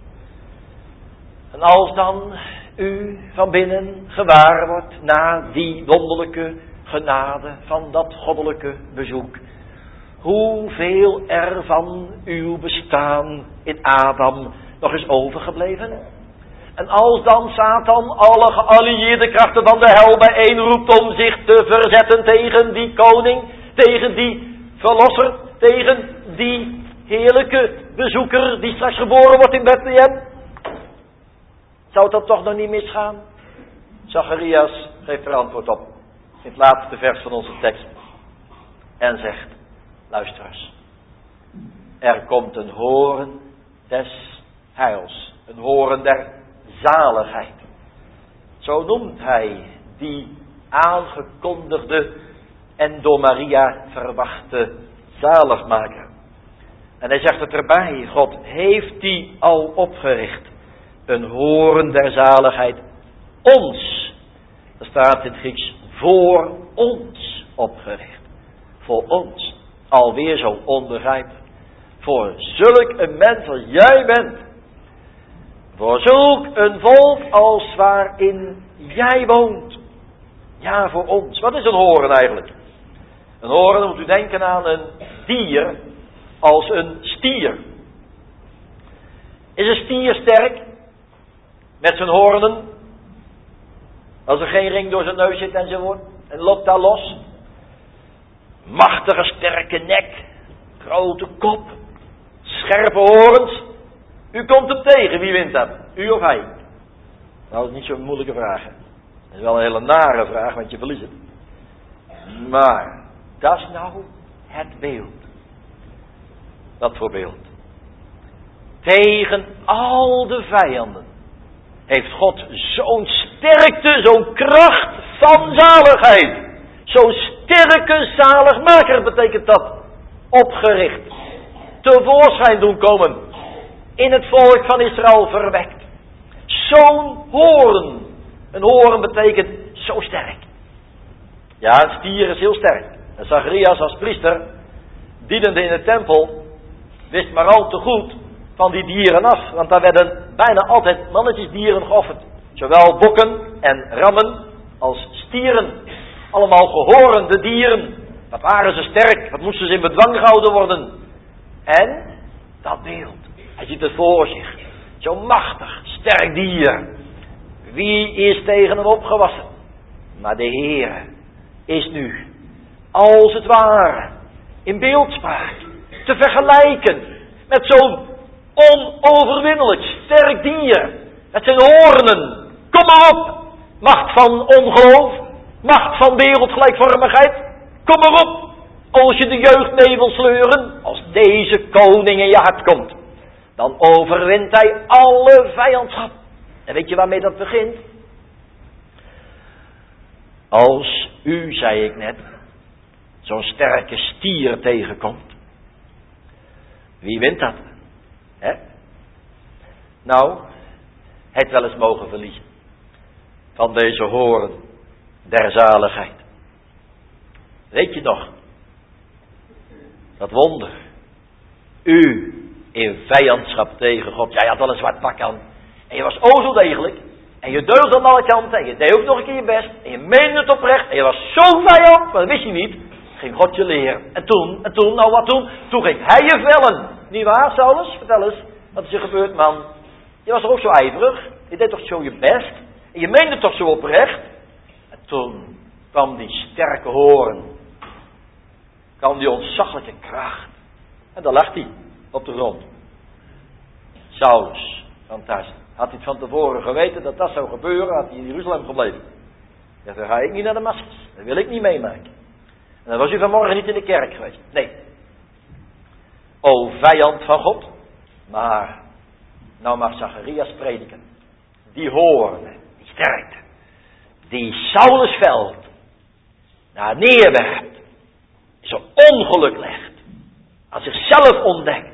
en als dan u van binnen gewaar wordt na die wonderlijke genade van dat goddelijke bezoek, hoeveel er van uw bestaan in Adam nog is overgebleven. En als dan Satan alle geallieerde krachten van de hel bijeenroept om zich te verzetten tegen die koning, tegen die verlosser, tegen die heerlijke bezoeker die straks geboren wordt in Bethlehem, zou dat toch nog niet misgaan? Zacharias geeft er antwoord op in het laatste vers van onze tekst en zegt: luister eens, er komt een horen des heils, een horen der zaligheid. Zo noemt hij die aangekondigde en door Maria verwachte zaligmaker. En hij zegt het erbij, God heeft die al opgericht. Een horen der zaligheid ons. Er staat in het Grieks voor ons opgericht. Voor ons. Alweer zo onbegrijpelijk. Voor zulk een mens als jij bent. Voor zulk een volk als waarin jij woont. Ja, voor ons. Wat is een horen eigenlijk? Een horen, moet u denken aan een dier als een stier. Is een stier sterk? Met zijn hoornen? Als er geen ring door zijn neus zit enzovoort. En loopt daar los? machtige sterke nek, grote kop, scherpe horens. U komt hem tegen, wie wint dat? U of hij? Nou, dat is niet zo'n moeilijke vraag. Hè? Dat is wel een hele nare vraag, want je verliest het. Maar, dat is nou het beeld. Wat voor beeld? Tegen al de vijanden heeft God zo'n sterkte, zo'n kracht van zaligheid. Zo'n sterke zaligmaker betekent dat. Opgericht. Tevoorschijn doen komen. In het volk van Israël verwekt. Zo'n hoorn. Een hoorn betekent zo sterk. Ja, een stier is heel sterk. En Zacharias als priester, dienende in de tempel, wist maar al te goed van die dieren af. Want daar werden bijna altijd mannetjesdieren geofferd. Zowel bokken en rammen als stieren. Allemaal gehorende dieren. Wat waren ze sterk, wat moesten ze in bedwang gehouden worden. En dat beeld, hij ziet het voor zich. Zo'n machtig, sterk dier. Wie is tegen hem opgewassen? Maar de Heere is nu, als het ware, in beeldspraak te vergelijken met zo'n onoverwinnelijk sterk dier. Met zijn hoornen. Kom maar op, macht van ongeloof, macht van wereldgelijkvormigheid. Kom maar op, als je de jeugd mee wil sleuren, als deze koning in je hart komt, dan overwint hij alle vijandschap. En weet je waarmee dat begint? Als u, zei ik net, zo'n sterke stier tegenkomt, wie wint dat? Hè? Nou, het wel eens mogen verliezen van deze hoorn der zaligheid. Weet je nog, dat wonder, u in vijandschap tegen God, jij had wel een zwart pak aan en je was o zo degelijk en je deugde aan alle kanten en je deed ook nog een keer je best en je meende het oprecht en je was zo vijand, maar dat wist je niet, ging God je leren. En toen, nou wat toen? Toen ging hij je vellen. Niet waar, Saulus? Vertel eens, wat is er gebeurd, man? Je was er ook zo ijverig, je deed toch zo je best en je meende toch zo oprecht. En toen kwam die sterke hoorn, kwam die ontzaglijke kracht en dan lag hij op de grond. Saulus, fantastisch. Had hij het van tevoren geweten dat dat zou gebeuren, had hij in Jeruzalem gebleven. Ja, dan ga ik niet naar Damascus. Dat wil ik niet meemaken. En dan was u vanmorgen niet in de kerk geweest. Nee. O vijand van God. Maar, nou mag Zacharias prediken. Die hoorn, die sterkte. Die Saulus veld. Naar neerwerpt. Zo'n ongeluk legt. Aan zichzelf ontdekt.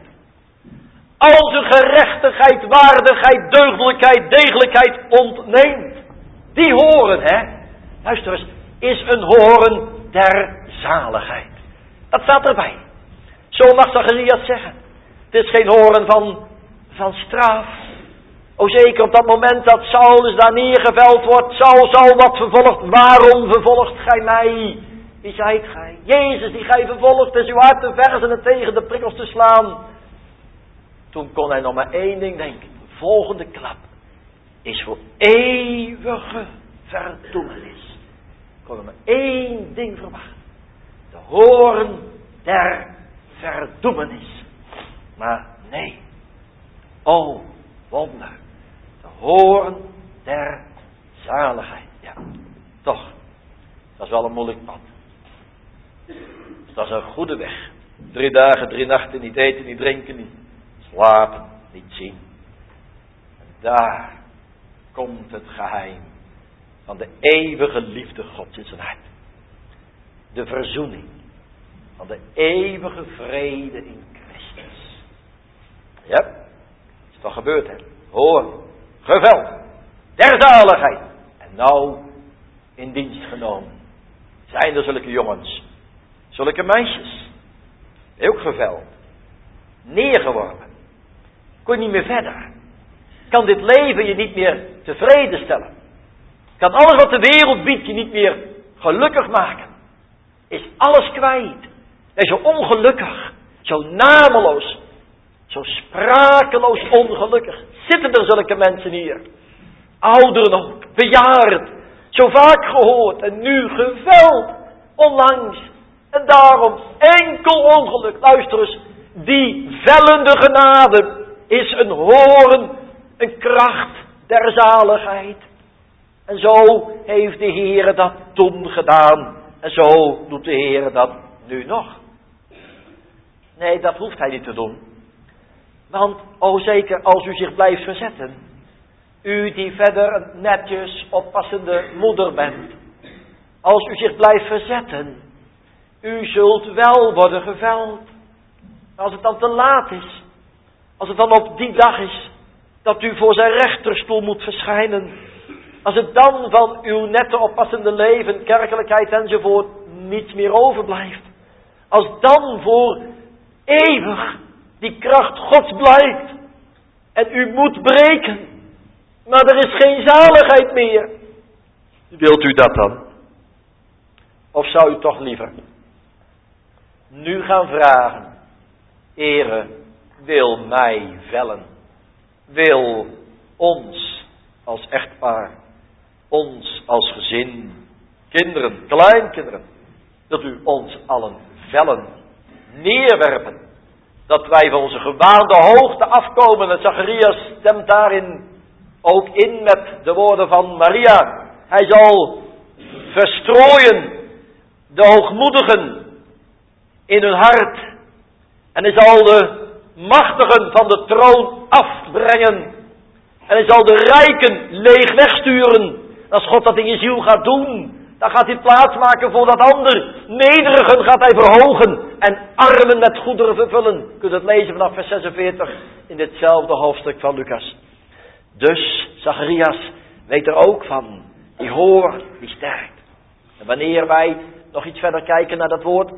Al zijn gerechtigheid, waardigheid, deugdelijkheid, degelijkheid ontneemt. Die hoorn, hè. Luister eens, is een hoorn der zaligheid. Dat staat erbij. Zo mag Zacharias zeggen. Het is geen hoorn van straf. O zeker op dat moment dat Saulus daar neergeveld wordt. Saul wat vervolgt. Waarom vervolgt gij mij? Wie zijt gij? Jezus die gij vervolgt is uw hart te verzen en tegen de prikkels te slaan. Toen kon hij nog maar één ding denken. De volgende klap is voor eeuwige verdoemenis. Kon er maar één ding verwachten. De hoorn der verdoemenis. Maar nee. O wonder. De hoorn der zaligheid. Ja, toch. Dat is wel een moeilijk pad. Dat is een goede weg. 3 dagen, 3 nachten, niet eten, niet drinken, niet slapen, niet zien. En daar komt het geheim van de eeuwige liefde Gods in zijn hart. De verzoening van de eeuwige vrede in Christus. Ja, dat is toch gebeurd, hè? Hoor, geveld, der zaligheid. En nou in dienst genomen. Zijn er zulke jongens, zulke meisjes, ook geveld, neergeworpen. Kon je niet meer verder. Kan dit leven je niet meer tevreden stellen. Kan alles wat de wereld biedt je niet meer gelukkig maken. Is alles kwijt. Ben je zo ongelukkig. Zo nameloos. Zo sprakeloos ongelukkig. Zitten er zulke mensen hier. Ouderen ook. Bejaard. Zo vaak gehoord. En nu geveld. Onlangs. En daarom, enkel ongeluk, luister eens, die vellende genade is een horen, een kracht der zaligheid. En zo heeft de Heere dat toen gedaan. En zo doet de Heere dat nu nog. Nee, dat hoeft hij niet te doen. Want, zeker als u zich blijft verzetten. U die verder een netjes oppassende moeder bent. Als u zich blijft verzetten. U zult wel worden geveld. Als het dan te laat is. Als het dan op die dag is. Dat u voor zijn rechterstoel moet verschijnen. Als het dan van uw nette oppassende leven, kerkelijkheid enzovoort niets meer overblijft. Als dan voor eeuwig die kracht Gods blijkt. En u moet breken. Maar er is geen zaligheid meer. Wilt u dat dan? Of zou u toch liever nu gaan vragen. Heere, wil mij vellen. Wil ons als echtpaar. Ons als gezin. Kinderen, kleinkinderen. Dat u ons allen vellen. Neerwerpen. Dat wij van onze gewaande hoogte afkomen. En Zacharias stemt daarin ook in met de woorden van Maria. Hij zal verstrooien de hoogmoedigen in hun hart. En hij zal de machtigen van de troon afbrengen. En hij zal de rijken leeg wegsturen. Als God dat in je ziel gaat doen, dan gaat hij plaats maken voor dat ander. Nederigen gaat hij verhogen en armen met goederen vervullen. Je kunt het lezen vanaf vers 46 in ditzelfde hoofdstuk van Lucas. Dus Zacharias weet er ook van. Die hoort, die sterkt. En wanneer wij nog iets verder kijken naar dat woord,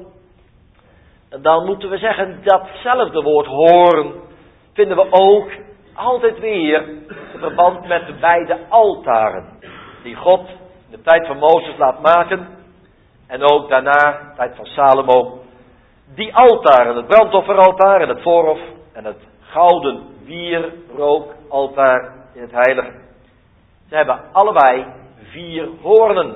dan moeten we zeggen datzelfde woord horen vinden we ook altijd weer in verband met de beide altaren die God in de tijd van Mozes laat maken en ook daarna, in de tijd van Salomo. Die altaren, het brandofferaltaar en het voorhof en het gouden wierrookaltaar in het heilige. Ze hebben allebei 4 hoornen.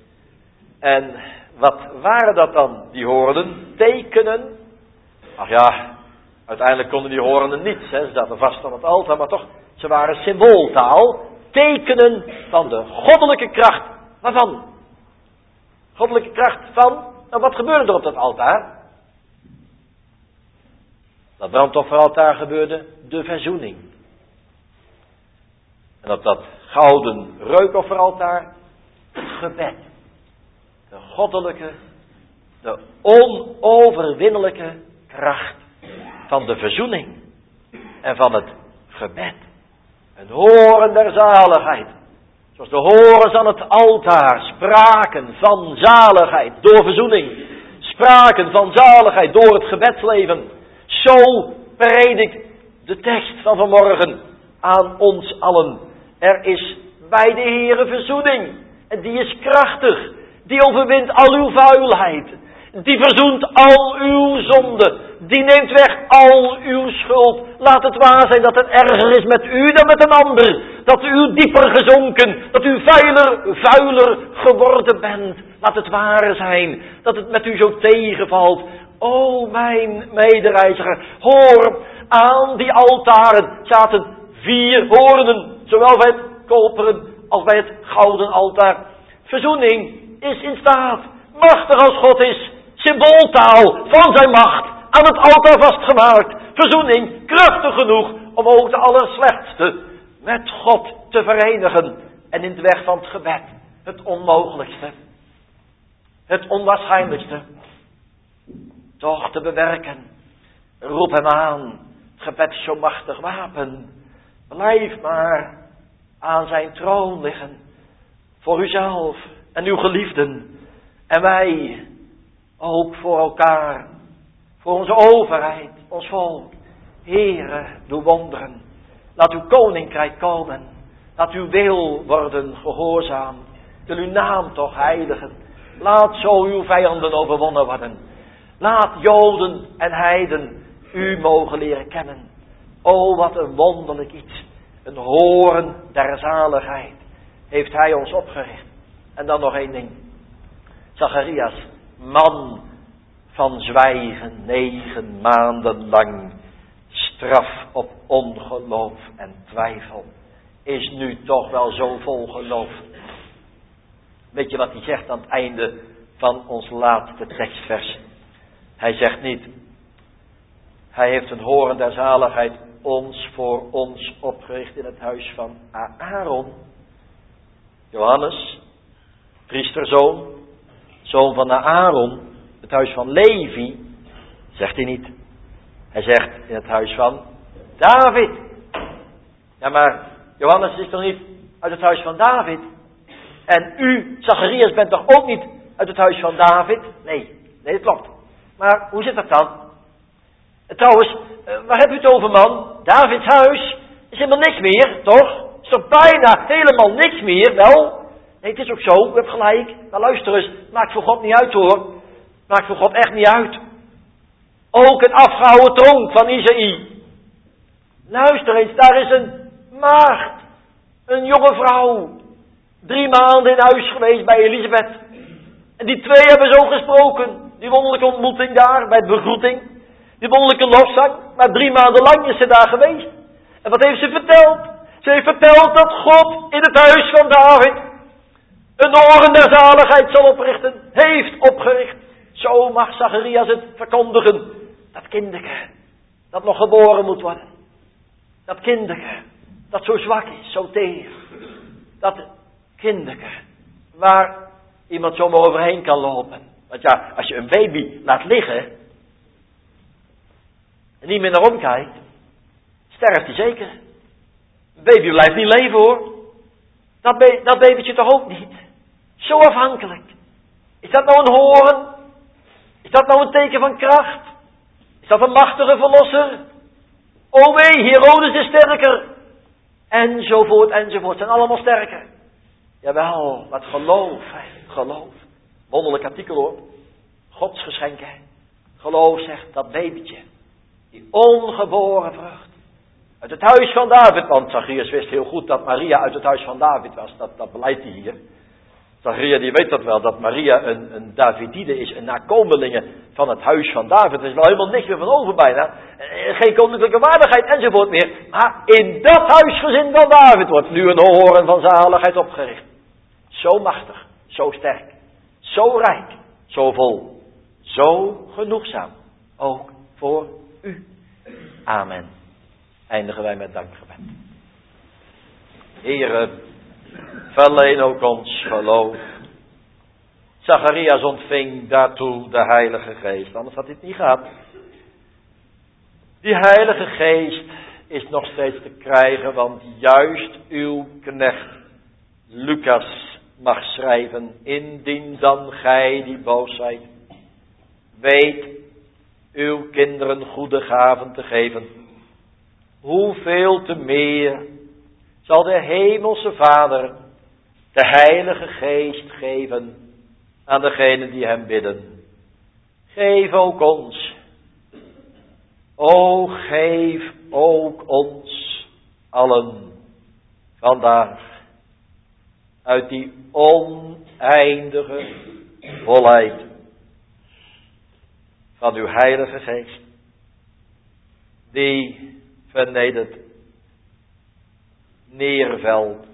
En wat waren dat dan, die hoornen? Tekenen. Ach ja, uiteindelijk konden die hoornen niets. Ze zaten vast aan het altaar, maar toch, ze waren symbooltaal. Tekenen van de goddelijke kracht. Waarvan? Goddelijke kracht van? Nou, wat gebeurde er op dat altaar? Dat brandofferaltaar gebeurde de verzoening. En op dat gouden reukofferaltaar het gebed. De goddelijke, de onoverwinnelijke kracht van de verzoening en van het gebed. Een horen der zaligheid. Zoals de horens aan het altaar spraken van zaligheid door verzoening. Spraken van zaligheid door het gebedsleven. Zo predikt de tekst van vanmorgen aan ons allen. Er is bij de Heere verzoening. En die is krachtig. Die overwint al uw vuilheid. Die verzoent al uw zonde. Die neemt weg al uw schuld. Laat het waar zijn dat het erger is met u dan met een ander. Dat u dieper gezonken. Dat u vuiler geworden bent. Laat het waar zijn dat het met u zo tegenvalt. O mijn medereiziger. Hoor, aan die altaren zaten 4 hoornen. Zowel bij het koperen als bij het gouden altaar. Verzoening is in staat, machtig als God is, symbooltaal van zijn macht, aan het altaar vastgemaakt. Verzoening, krachtig genoeg om ook de allerslechtste met God te verenigen. En in de weg van het gebed, het onmogelijkste, het onwaarschijnlijkste, toch te bewerken. Roep hem aan, het gebed is zo'n machtig wapen. Blijf maar aan zijn troon liggen, voor uzelf en uw geliefden. En wij ook voor elkaar. Voor onze overheid, ons volk. Heere, doe wonderen. Laat uw koninkrijk komen. Laat uw wil worden gehoorzaamd. Wil uw naam toch heiligen. Laat zo uw vijanden overwonnen worden. Laat Joden en Heiden u mogen leren kennen. O, wat een wonderlijk iets. Een horen der zaligheid heeft hij ons opgericht. En dan nog één ding. Zacharias, man van zwijgen 9 maanden lang, straf op ongeloof en twijfel, is nu toch wel zo vol geloof. Weet je wat hij zegt aan het einde van ons laatste tekstvers? Hij zegt niet, hij heeft een horen der zaligheid voor ons opgericht in het huis van Aaron. Johannes, priesterzoon, zoon van Aaron, het huis van Levi, zegt hij niet. Hij zegt in het huis van David. Ja, maar Johannes is toch niet uit het huis van David? En u, Zacharias, bent toch ook niet uit het huis van David? Nee, dat klopt. Maar hoe zit dat dan? Trouwens, waar heb u het over, man? Davids huis is helemaal niks meer, toch? Is toch bijna helemaal niks meer, wel? Nee, het is ook zo, u hebt gelijk. Maar luister eens, maakt voor God niet uit, hoor. Maakt voor God echt niet uit. Ook een afgehouden tronk van Isaïe. Luister eens, daar is een maagd. Een jonge vrouw. 3 maanden in huis geweest bij Elisabeth. En die 2 hebben zo gesproken. Die wonderlijke ontmoeting daar, bij de begroeting. Die wonderlijke lofzang. Maar 3 maanden lang is ze daar geweest. En wat heeft ze verteld? Ze heeft verteld dat God in het huis van David een oren der zaligheid zal oprichten. Heeft opgericht. Zo mag Zacharias het verkondigen. Dat kinderke, dat nog geboren moet worden. Dat kinderke, dat zo zwak is, zo teer. Dat kinderke, waar iemand zomaar overheen kan lopen. Want ja, als je een baby laat liggen en niet meer naar omkijkt, sterft hij zeker. Een baby blijft niet leven, hoor. Dat babytje toch ook niet. Zo afhankelijk. Is dat nou een horen? Is dat nou een teken van kracht? Is dat een machtige verlosser? O wee, Herodes is sterker. Enzovoort, enzovoort. Zijn allemaal sterker. Jawel, wat geloof, hè. Geloof. Wonderlijk artikel, hoor. Gods geschenk, hè. Geloof, zegt dat babytje. Die ongeboren vrucht. Uit het huis van David. Want Zacharias wist heel goed dat Maria uit het huis van David was. Dat beleidt hij hier. Zacharias die weet dat wel, dat Maria een Davidide is, een nakomelinge van het huis van David. Er is wel helemaal niks meer van over bijna. Geen koninklijke waardigheid enzovoort meer. Maar in dat huisgezin van David wordt nu een horen van zaligheid opgericht. Zo machtig, zo sterk, zo rijk, zo vol, zo genoegzaam. Ook voor u. Amen. Eindigen wij met dankgebed. Heere, verleen ook ons geloof. Zacharias ontving daartoe de Heilige Geest, anders had dit niet gehad. Die Heilige Geest is nog steeds te krijgen, want juist uw knecht Lucas mag schrijven, indien dan gij die boos zijt, weet uw kinderen goede gaven te geven. Hoeveel te meer zal de Hemelse Vader de Heilige Geest geven aan degenen die hem bidden. Geef ook ons. O, geef ook ons allen vandaag uit die oneindige volheid van uw Heilige Geest, die vernedert, neervelt,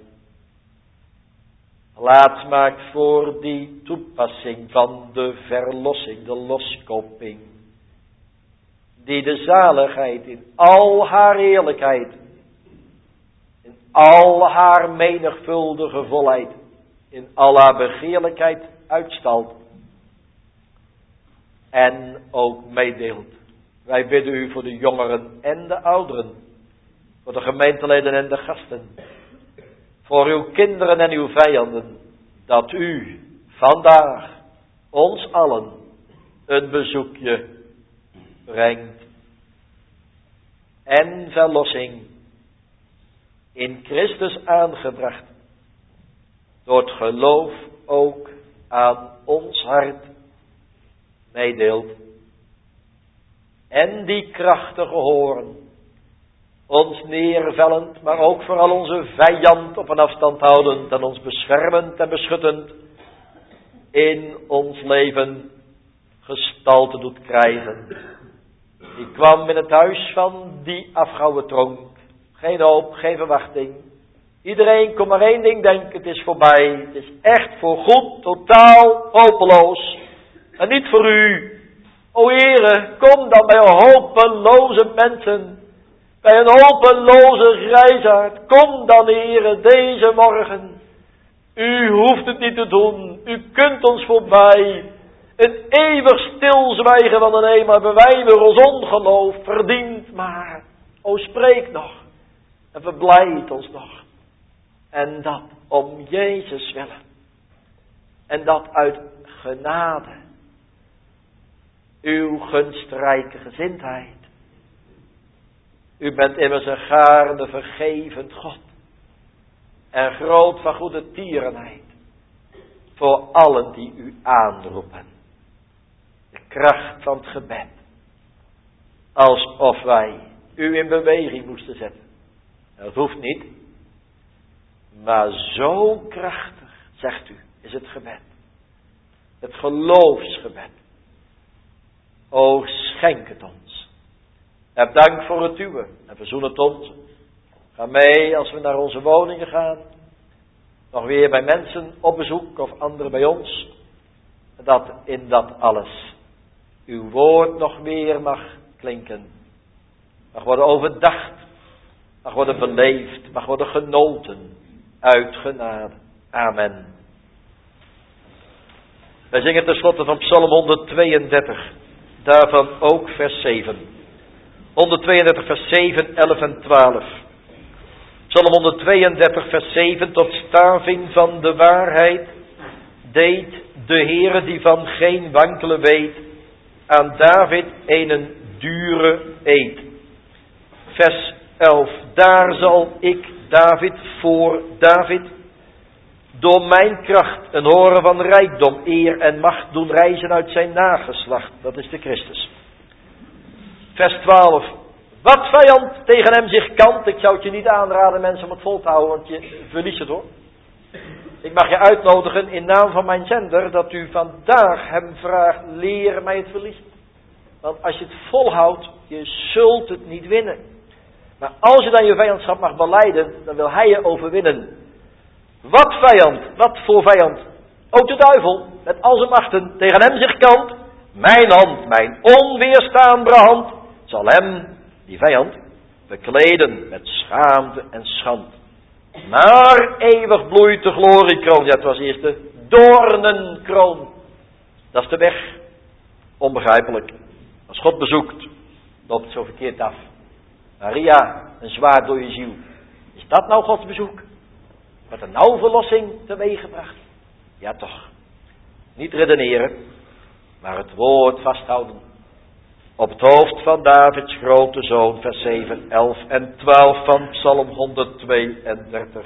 plaats maakt voor die toepassing van de verlossing, de loskoping, die de zaligheid in al haar heerlijkheid, in al haar menigvuldige volheid, in al haar begeerlijkheid uitstalt en ook meedeelt. Wij bidden u voor de jongeren en de ouderen, voor de gemeenteleden en de gasten, voor uw kinderen en uw vijanden, dat u vandaag ons allen een bezoekje brengt en verlossing in Christus aangebracht, door het geloof ook aan ons hart meedeelt. En die krachtige horen, ons neervellend, maar ook vooral onze vijand op een afstand houdend en ons beschermend en beschuttend in ons leven gestalte doet krijgen. Die kwam in het huis van die afgouwen tronk. Geen hoop, geen verwachting. Iedereen kon maar één ding denken, het is voorbij. Het is echt voorgoed, totaal hopeloos. En niet voor u. O Heere, kom dan bij hopeloze mensen. Bij een hopeloze grijsaard. Kom dan, Heere, deze morgen. U hoeft het niet te doen. U kunt ons voorbij. Een eeuwig stilzwijgen van de hemel hebben wij weer ons ongeloof verdiend. Maar, o spreek nog. En verblijd ons nog. En dat om Jezus willen. En dat uit genade. Uw gunstrijke gezindheid. U bent immers een gaarne vergevend God. En groot van goede tierenheid. Voor allen die u aanroepen. De kracht van het gebed. Alsof wij u in beweging moesten zetten. Dat hoeft niet. Maar zo krachtig, zegt u, is het gebed. Het geloofsgebed. O, schenk het ons. Heb dank voor het uwe en verzoen het onze. Ga mee als we naar onze woningen gaan. Nog weer bij mensen op bezoek of anderen bij ons. Dat in dat alles uw woord nog weer mag klinken. Mag worden overdacht. Mag worden beleefd. Mag worden genoten. Uit genade. Amen. Wij zingen tenslotte van Psalm 132. Daarvan ook vers 7. 132 vers 7, 11 en 12. Psalm 132 vers 7. Tot staving van de waarheid deed de Heere die van geen wankelen weet aan David een dure eed. Vers 11. Daar zal ik David voor David door mijn kracht een horen van rijkdom, eer en macht doen reizen uit zijn nageslacht. Dat is de Christus. Vers 12. Wat vijand tegen hem zich kant. Ik zou het je niet aanraden mensen om het vol te houden, want je verliest het hoor. Ik mag je uitnodigen in naam van mijn zender dat u vandaag hem vraagt, leer mij het verliezen. Want als je het volhoudt, je zult het niet winnen. Maar als je dan je vijandschap mag belijden, dan wil hij je overwinnen. Wat vijand, wat voor vijand. Ook de duivel, met al zijn machten, tegen hem zich kant. Mijn hand, mijn onweerstaanbare hand, zal hem, die vijand, bekleden met schaamte en schand. Maar eeuwig bloeit de gloriekroon. Ja, het was eerst de doornenkroon. Dat is de weg. Onbegrijpelijk. Als God bezoekt, loopt het zo verkeerd af. Maria, een zwaard door je ziel. Is dat nou Gods bezoek? Wat een nou verlossing teweeggebracht? Ja toch. Niet redeneren, maar het woord vasthouden. Op het hoofd van Davids grote zoon, vers 7, 11 en 12 van Psalm 132.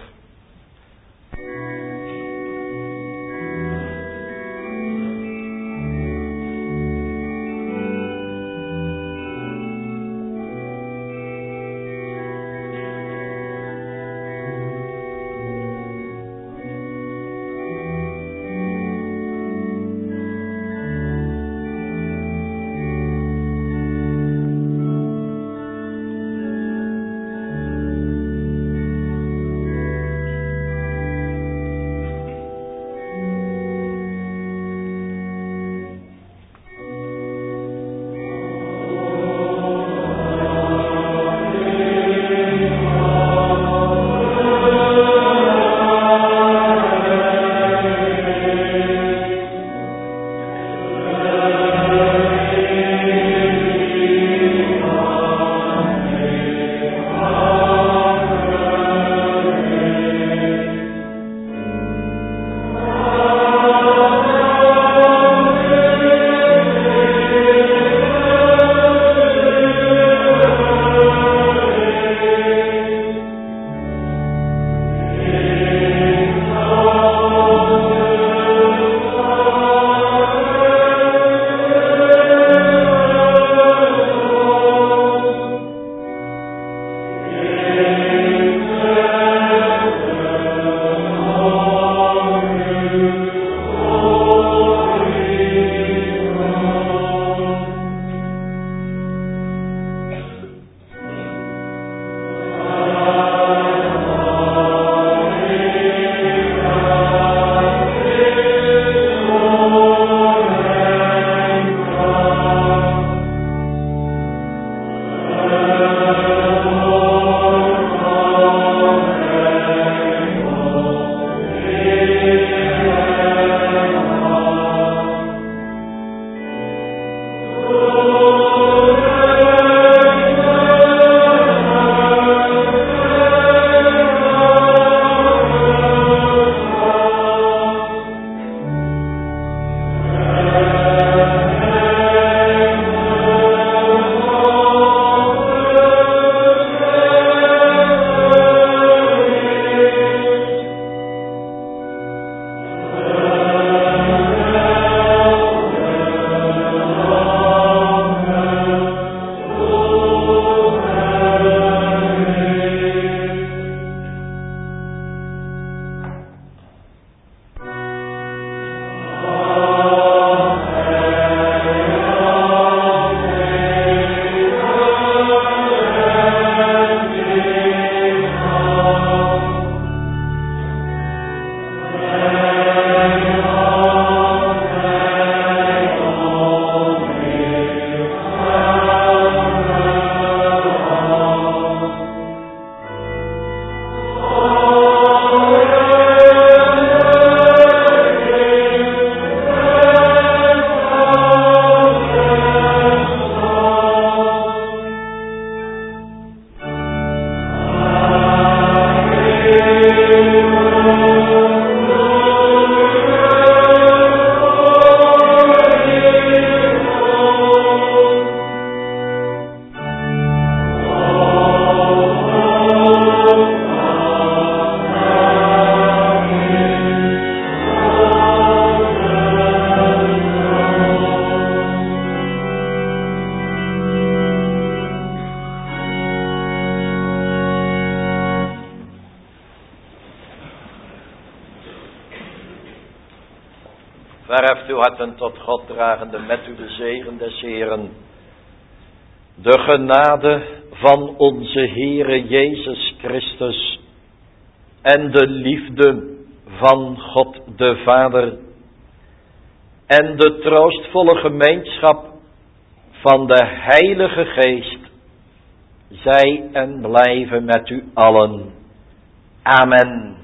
Verheft uw harten tot God, dragende met u de zegen des Heeren. De genade van onze Heere Jezus Christus en de liefde van God de Vader en de troostvolle gemeenschap van de Heilige Geest zij en blijven met u allen. Amen.